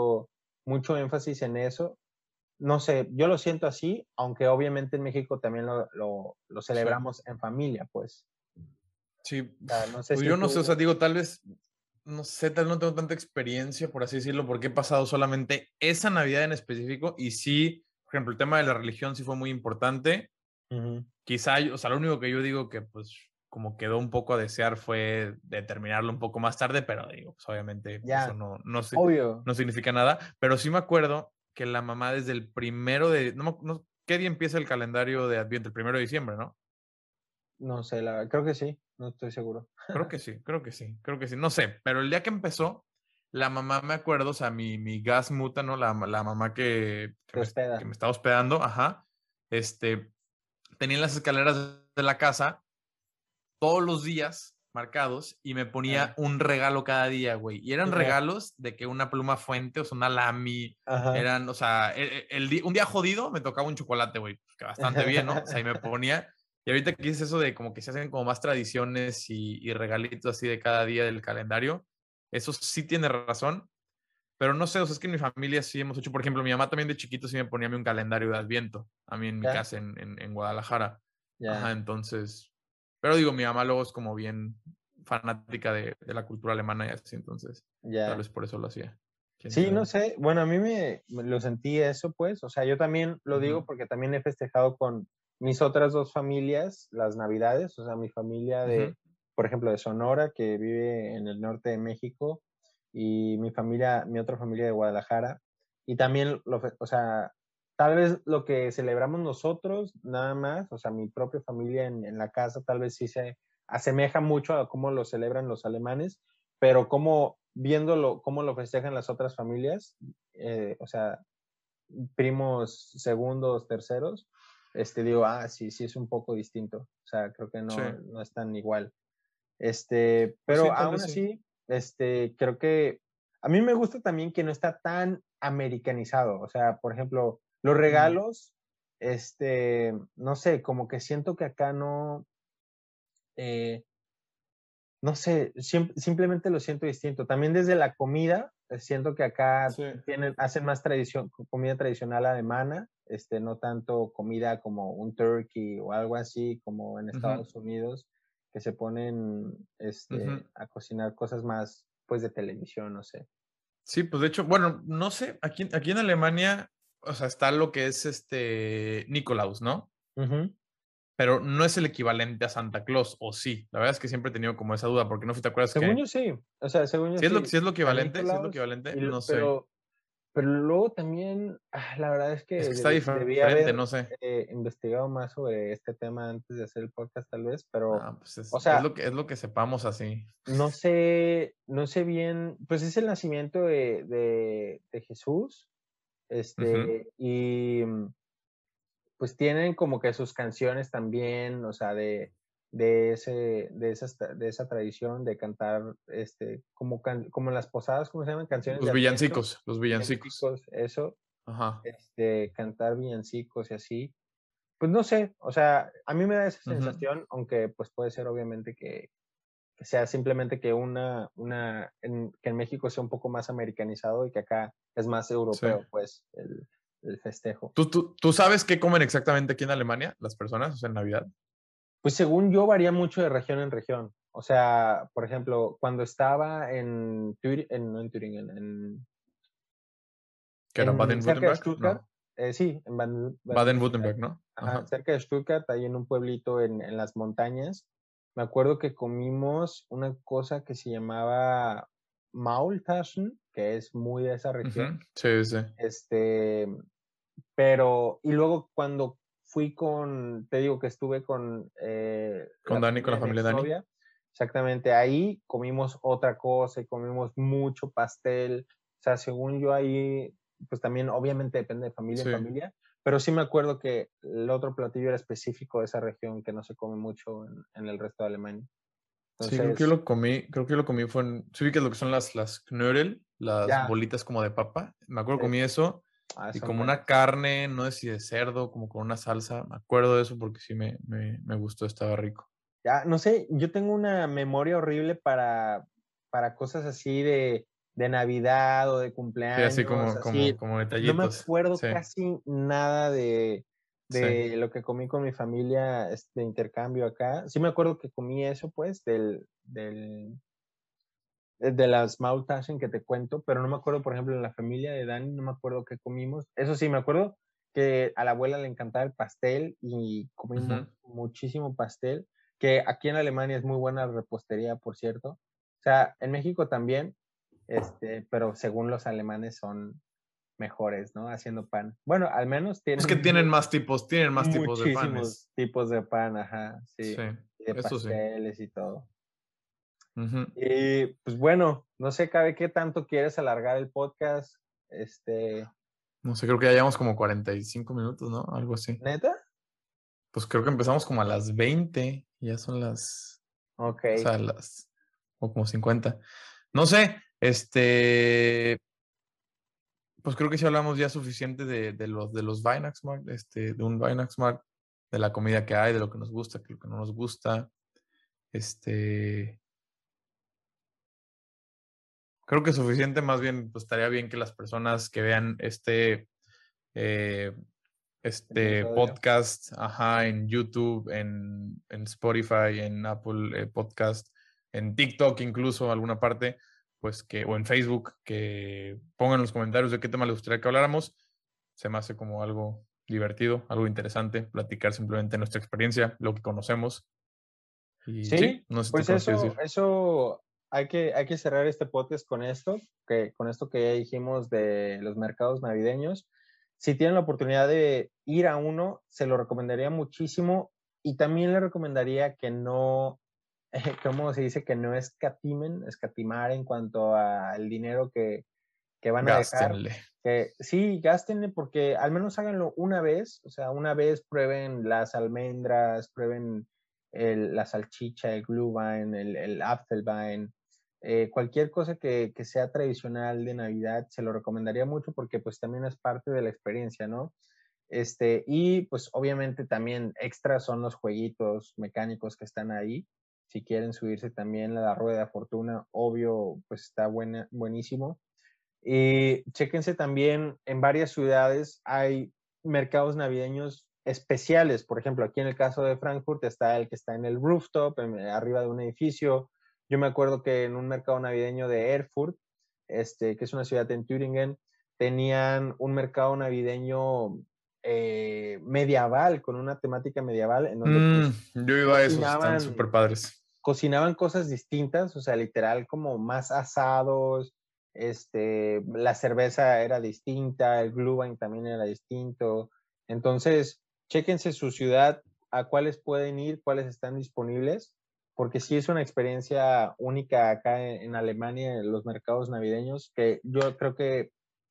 mucho énfasis en eso. No sé, yo lo siento así, aunque obviamente en México también lo Sí. celebramos en familia, pues. Sí, O sea, no sé pues si yo no sé, o sea, tú... digo, tal vez, no sé, tal vez no tengo tanta experiencia, por así decirlo, porque he pasado solamente esa Navidad en específico y sí, por ejemplo, el tema de la religión sí fue muy importante. Ujú. Quizá, o sea, lo único que yo digo que pues como quedó un poco a desear fue determinarlo un poco más tarde, pero digo, pues obviamente eso Ya, no obvio. no significa nada, pero sí me acuerdo que la mamá desde el primero de, ¿qué día empieza el calendario de Adviento? El 1 de diciembre, ¿no? No sé, la verdad, creo que sí, no estoy seguro. Creo que sí, creo que sí, creo que sí, no sé, pero el día que empezó, la mamá me acuerdo, o sea, mi gas muta, ¿no? La mamá Te que hospeda. me estaba hospedando, ajá, este, tenía en las escaleras de la casa todos los días marcados y me ponía Ah, un regalo cada día, güey. Y eran ya. regalos de que una pluma fuente, o sea, una Lamy, Ajá. eran, o sea, un día jodido me tocaba un chocolate, güey, que bastante bien, ¿no? O sea, y me ponía, y ahorita que es eso de como que se hacen como más tradiciones y regalitos así de cada día del calendario, eso sí tiene razón, pero no sé, o sea, es que en mi familia sí hemos hecho, por ejemplo, mi mamá también de chiquito sí me ponía a mí un calendario de Adviento, a mí en mi Ya, casa en Guadalajara. Ajá, ya, entonces, pero digo, mi mamá luego es como bien fanática de la cultura alemana y así, entonces, tal ya. vez por eso lo hacía. ¿Quién Sí, no sabe? sé. Bueno, a mí me lo sentí eso, pues. O sea, yo también lo digo Ujú, porque también he festejado con mis otras dos familias las Navidades. O sea, mi familia ujú, por ejemplo, de Sonora, que vive en el norte de México, y mi otra familia de Guadalajara. Y también, o sea, tal vez lo que celebramos nosotros, nada más, o sea, mi propia familia en la casa, tal vez sí se asemeja mucho a cómo lo celebran los alemanes, pero como viéndolo, cómo lo festejan las otras familias, o sea, primos segundos, terceros, digo, sí, sí es un poco distinto. O sea, creo que sí, no es tan igual. pues Pero sí, tal aún vez sí. así, creo que a mí me gusta también que no está tan americanizado. O sea, por ejemplo, los Mm, regalos, no sé, como que siento que acá eh, no sé, simplemente lo siento distinto. También desde la comida, siento que acá sí, hacen más comida tradicional alemana, no tanto comida como un turkey o algo así como en ujú, Estados Unidos. que se ponen a cocinar cosas más, pues, de televisión, no sé. Sí, pues de hecho, bueno, no sé, aquí en Alemania, o sea, está lo que es Nikolaus, ¿no? Ujú. Pero no es el equivalente a Santa Claus, o sí. La verdad es que siempre he tenido como esa duda, porque no sé si te acuerdas Según que yo sí, o sea, según yo sí, si es lo San equivalente, si es lo Nicolás, equivalente, no sé. pero luego también, la verdad es Es que que está debí diferente, haber no sé. investigado más sobre este tema antes de hacer el podcast, tal vez, pero, Ah, pues o sea, es lo que sepamos así. no sé bien, pues es el nacimiento de Jesús, Ujú. y pues tienen como que sus canciones también, o sea, de esa tradición de cantar, como en las posadas, ¿cómo se llaman? Canciones de Adviento, Los villancicos. villancicos, eso, Ajá. cantar villancicos y así. Pues no sé, o sea, a mí me da esa Ujú. sensación, aunque pues puede ser obviamente que sea simplemente que que en México sea un poco más americanizado y que acá es más Sí. europeo, pues, el festejo. ¿Tú sabes qué comen exactamente aquí en Alemania las personas, o sea, en Navidad? Pues según yo varía mucho de región en región. O sea, por ejemplo, cuando estaba no en Turingen, ¿Que era cerca de Baden-Württemberg? Stuttgart, No. sí, en Baden-Württemberg, Baden-Württemberg, ¿no? ajá, Ajá. cerca de Stuttgart, ahí en un pueblito en las montañas. Me acuerdo que comimos una cosa que se llamaba Maultaschen, que es muy de esa región. Ujú. Sí, sí. Este, y luego cuando te digo que estuve con Con la Dani, con familia la de mi familia Dani. exnovia, exactamente ahí comimos otra cosa y comimos mucho pastel. O sea, según yo ahí, pues también obviamente depende de familia en Sí. familia, pero sí me acuerdo que el otro platillo era específico de esa región que no se come mucho en el resto de Alemania. Sí, creo que yo Entonces, lo comí, sí vi que es lo que son las Knödel, las ya, bolitas como de papa. Me acuerdo sí, comí eso y son como una buenas. carne, no sé si de cerdo, como con una salsa. Me acuerdo de eso porque sí me gustó, estaba rico. Ya, no sé, yo tengo una memoria horrible para cosas así de Navidad o de Sí, así cumpleaños, así. como No me detallitos. acuerdo Sí, casi nada de, sí. de lo que comí con mi familia de intercambio acá. Sí me acuerdo que comí eso, pues, de las Maultaschen que te cuento, pero no me acuerdo, por ejemplo, en la familia de Dani, no me acuerdo qué comimos. Eso sí, me acuerdo que a la abuela le encantaba el pastel y comimos Ujú. muchísimo pastel, que aquí en Alemania es muy buena la repostería, por cierto. O sea, en México también, pero según los alemanes son mejores, ¿no? Haciendo pan. Bueno, al menos Es que tienen tienen más tipos de muchísimos panes. tipos de pan, ajá, sí, Sí, y de eso sí. pasteles y todo. Ujú. Y pues bueno, no sé, Cabe, qué tanto quieres alargar el podcast. Este, No sé, creo que ya llevamos como 45 minutos, ¿no? Algo así. ¿Neta? Pues creo que empezamos como a las 20, ya son Ok. o sea, o como 50. No sé, pues creo que sí hablamos ya suficiente de los Weihnachtsmarkt, de un Weihnachtsmarkt, de la comida que hay, de lo que nos gusta, de lo que no nos gusta. Este, Creo que suficiente, más bien, pues estaría bien que las personas que vean eh, El este episodio. podcast, ajá, en YouTube, en Spotify, en Apple Podcast, en TikTok incluso, alguna parte, pues o en Facebook, que pongan en los comentarios de qué tema les gustaría que habláramos. Se me hace como algo divertido, algo interesante, platicar simplemente nuestra experiencia, lo que conocemos. Y Sí, sí, no sé tú pues qué nos quieres decir. eso hay que cerrar este podcast con esto que ya dijimos de los mercados navideños. Si tienen la oportunidad de ir a uno, se lo recomendaría muchísimo y también le recomendaría que no, ¿cómo se dice? Que no escatimar en cuanto al dinero que van a dejar. Gástenle. Que sí, gástenle porque al menos háganlo una vez, o sea, una vez prueben las almendras, prueben la salchicha, el Glühwein, el Apfelwein, cualquier cosa que sea tradicional de Navidad, se lo recomendaría mucho porque pues también es parte de la experiencia, ¿no? Y pues obviamente también extras son los jueguitos mecánicos que están ahí. Si quieren subirse también a la rueda de fortuna, obvio, pues está buenísimo. Y chéquense también, en varias ciudades hay mercados navideños especiales. Por ejemplo, aquí en el caso de Frankfurt está el que está en el rooftop, arriba de un edificio. Yo me acuerdo que en un mercado navideño de Erfurt, que es una ciudad en Thüringen, tenían un mercado navideño medieval, con una temática medieval, en donde yo iba a esos, están súper padres. Cocinaban cosas distintas, o sea, literal como más asados, la cerveza era distinta, el Glühwein también era distinto. Entonces, chéquense su ciudad, a cuáles pueden ir, cuáles están disponibles, porque sí es una experiencia única acá en Alemania, en los mercados navideños, que yo creo que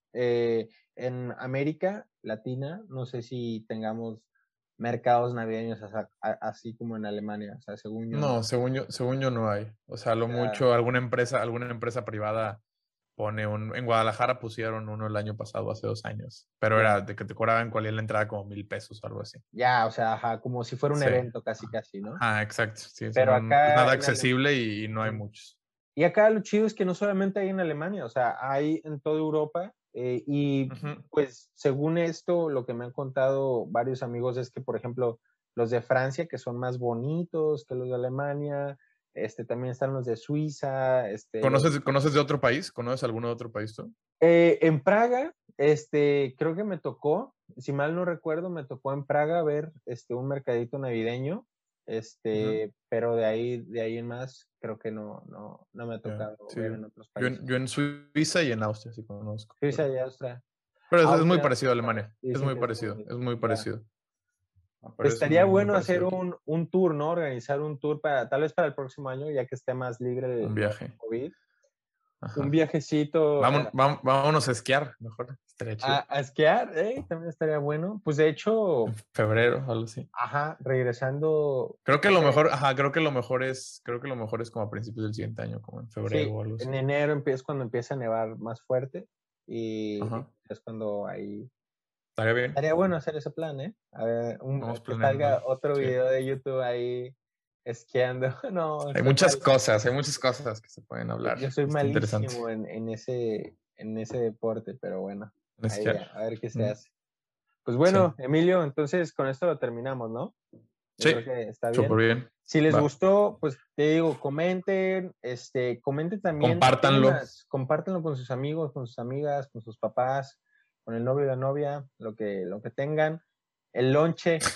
en América Latina, no sé si tengamos mercados navideños así como en Alemania, o sea, según yo no. No, según yo no hay. O sea, lo mucho, alguna empresa privada pone en Guadalajara pusieron uno el año pasado, hace 2 años, pero era de que te cobraban cuál era la entrada como 1,000 pesos o algo así. Ya, o sea, ajá, como si fuera un Sí. evento casi, ¿no? Ah, exacto. Sí, Pero es acá nada en accesible y no hay muchos. Y acá lo chido es que no solamente hay en Alemania, o sea, hay en toda Europa y pues según esto, lo que me han contado varios amigos es que, por ejemplo, los de Francia, que son más bonitos que los de Alemania, también están los de Suiza, ¿Conoces de otro país? ¿Conoces alguno de otro país tú? En Praga, creo que me tocó, si mal no recuerdo, me tocó en Praga ver un mercadito navideño, pero de ahí en más, creo que no me ha tocado Sí, ver en otros yo países. en Suiza y en Austria sí conozco. Suiza y Austria. Pero es muy Austria, parecido a Alemania. Es dicen muy que es parecido. bonito. Es muy Ya. parecido. Pero Pues es estaría muy, muy bueno hacer parecido aquí. un tour, ¿no? Organizar un tour tal vez para el próximo año, ya que esté más libre Un lo del viaje. COVID. Un Ajá. viajecito Vámonos a esquiar, mejor. Estaría chido. a esquiar, también estaría bueno. Pues de hecho, En febrero, algo así. ajá, regresando, Creo que no lo sé, mejor, ajá, creo que lo mejor es como a principios del siguiente año, como en febrero sí, o algo en así. enero es cuando empieza a nevar más fuerte y Ajá. es cuando ahí Estaría bien. estaría bueno hacer ese plan, ¿eh? A ver, Vamos que salga planeándolo. otro Sí. video de YouTube ahí esquiando. No, Hay muchas cosas que se pueden hablar. yo soy Está interesante. malísimo en ese deporte, pero bueno, En ahí esquiar. a ver qué se Mm. hace. Pues Sí. bueno, Emilio, entonces con esto lo terminamos, ¿no? Yo Sí. creo que está Súper bien. bien. Si les Va. gustó, pues te digo, comenten también Compártanlo. temas, compártanlo con sus amigos, con sus amigas, con sus papás, con el novio y la novia, lo que tengan. El lonche.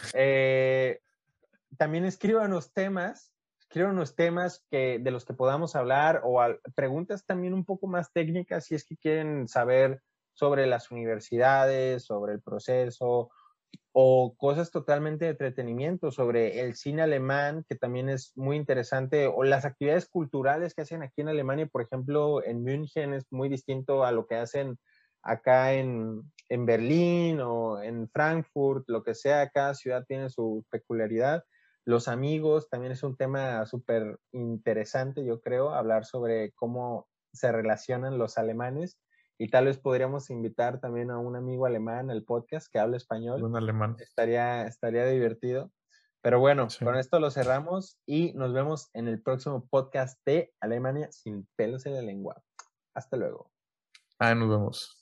También escríbanos temas de los que podamos hablar o preguntas también un poco más técnicas si es que quieren saber sobre las universidades, sobre el proceso o cosas totalmente de entretenimiento sobre el cine alemán, que también es muy interesante, o las actividades culturales que hacen aquí en Alemania, por ejemplo, en München es muy distinto a lo que hacen acá en Berlín o en Frankfurt, lo que sea, cada ciudad tiene su peculiaridad. Los amigos también es un tema súper interesante, yo creo, hablar sobre cómo se relacionan los alemanes y tal vez podríamos invitar también a un amigo alemán al podcast que habla español. Un alemán. Estaría divertido. Pero bueno, Sí. con esto lo cerramos y nos vemos en el próximo podcast de Alemania sin pelos en la lengua. Hasta luego. Nos vemos.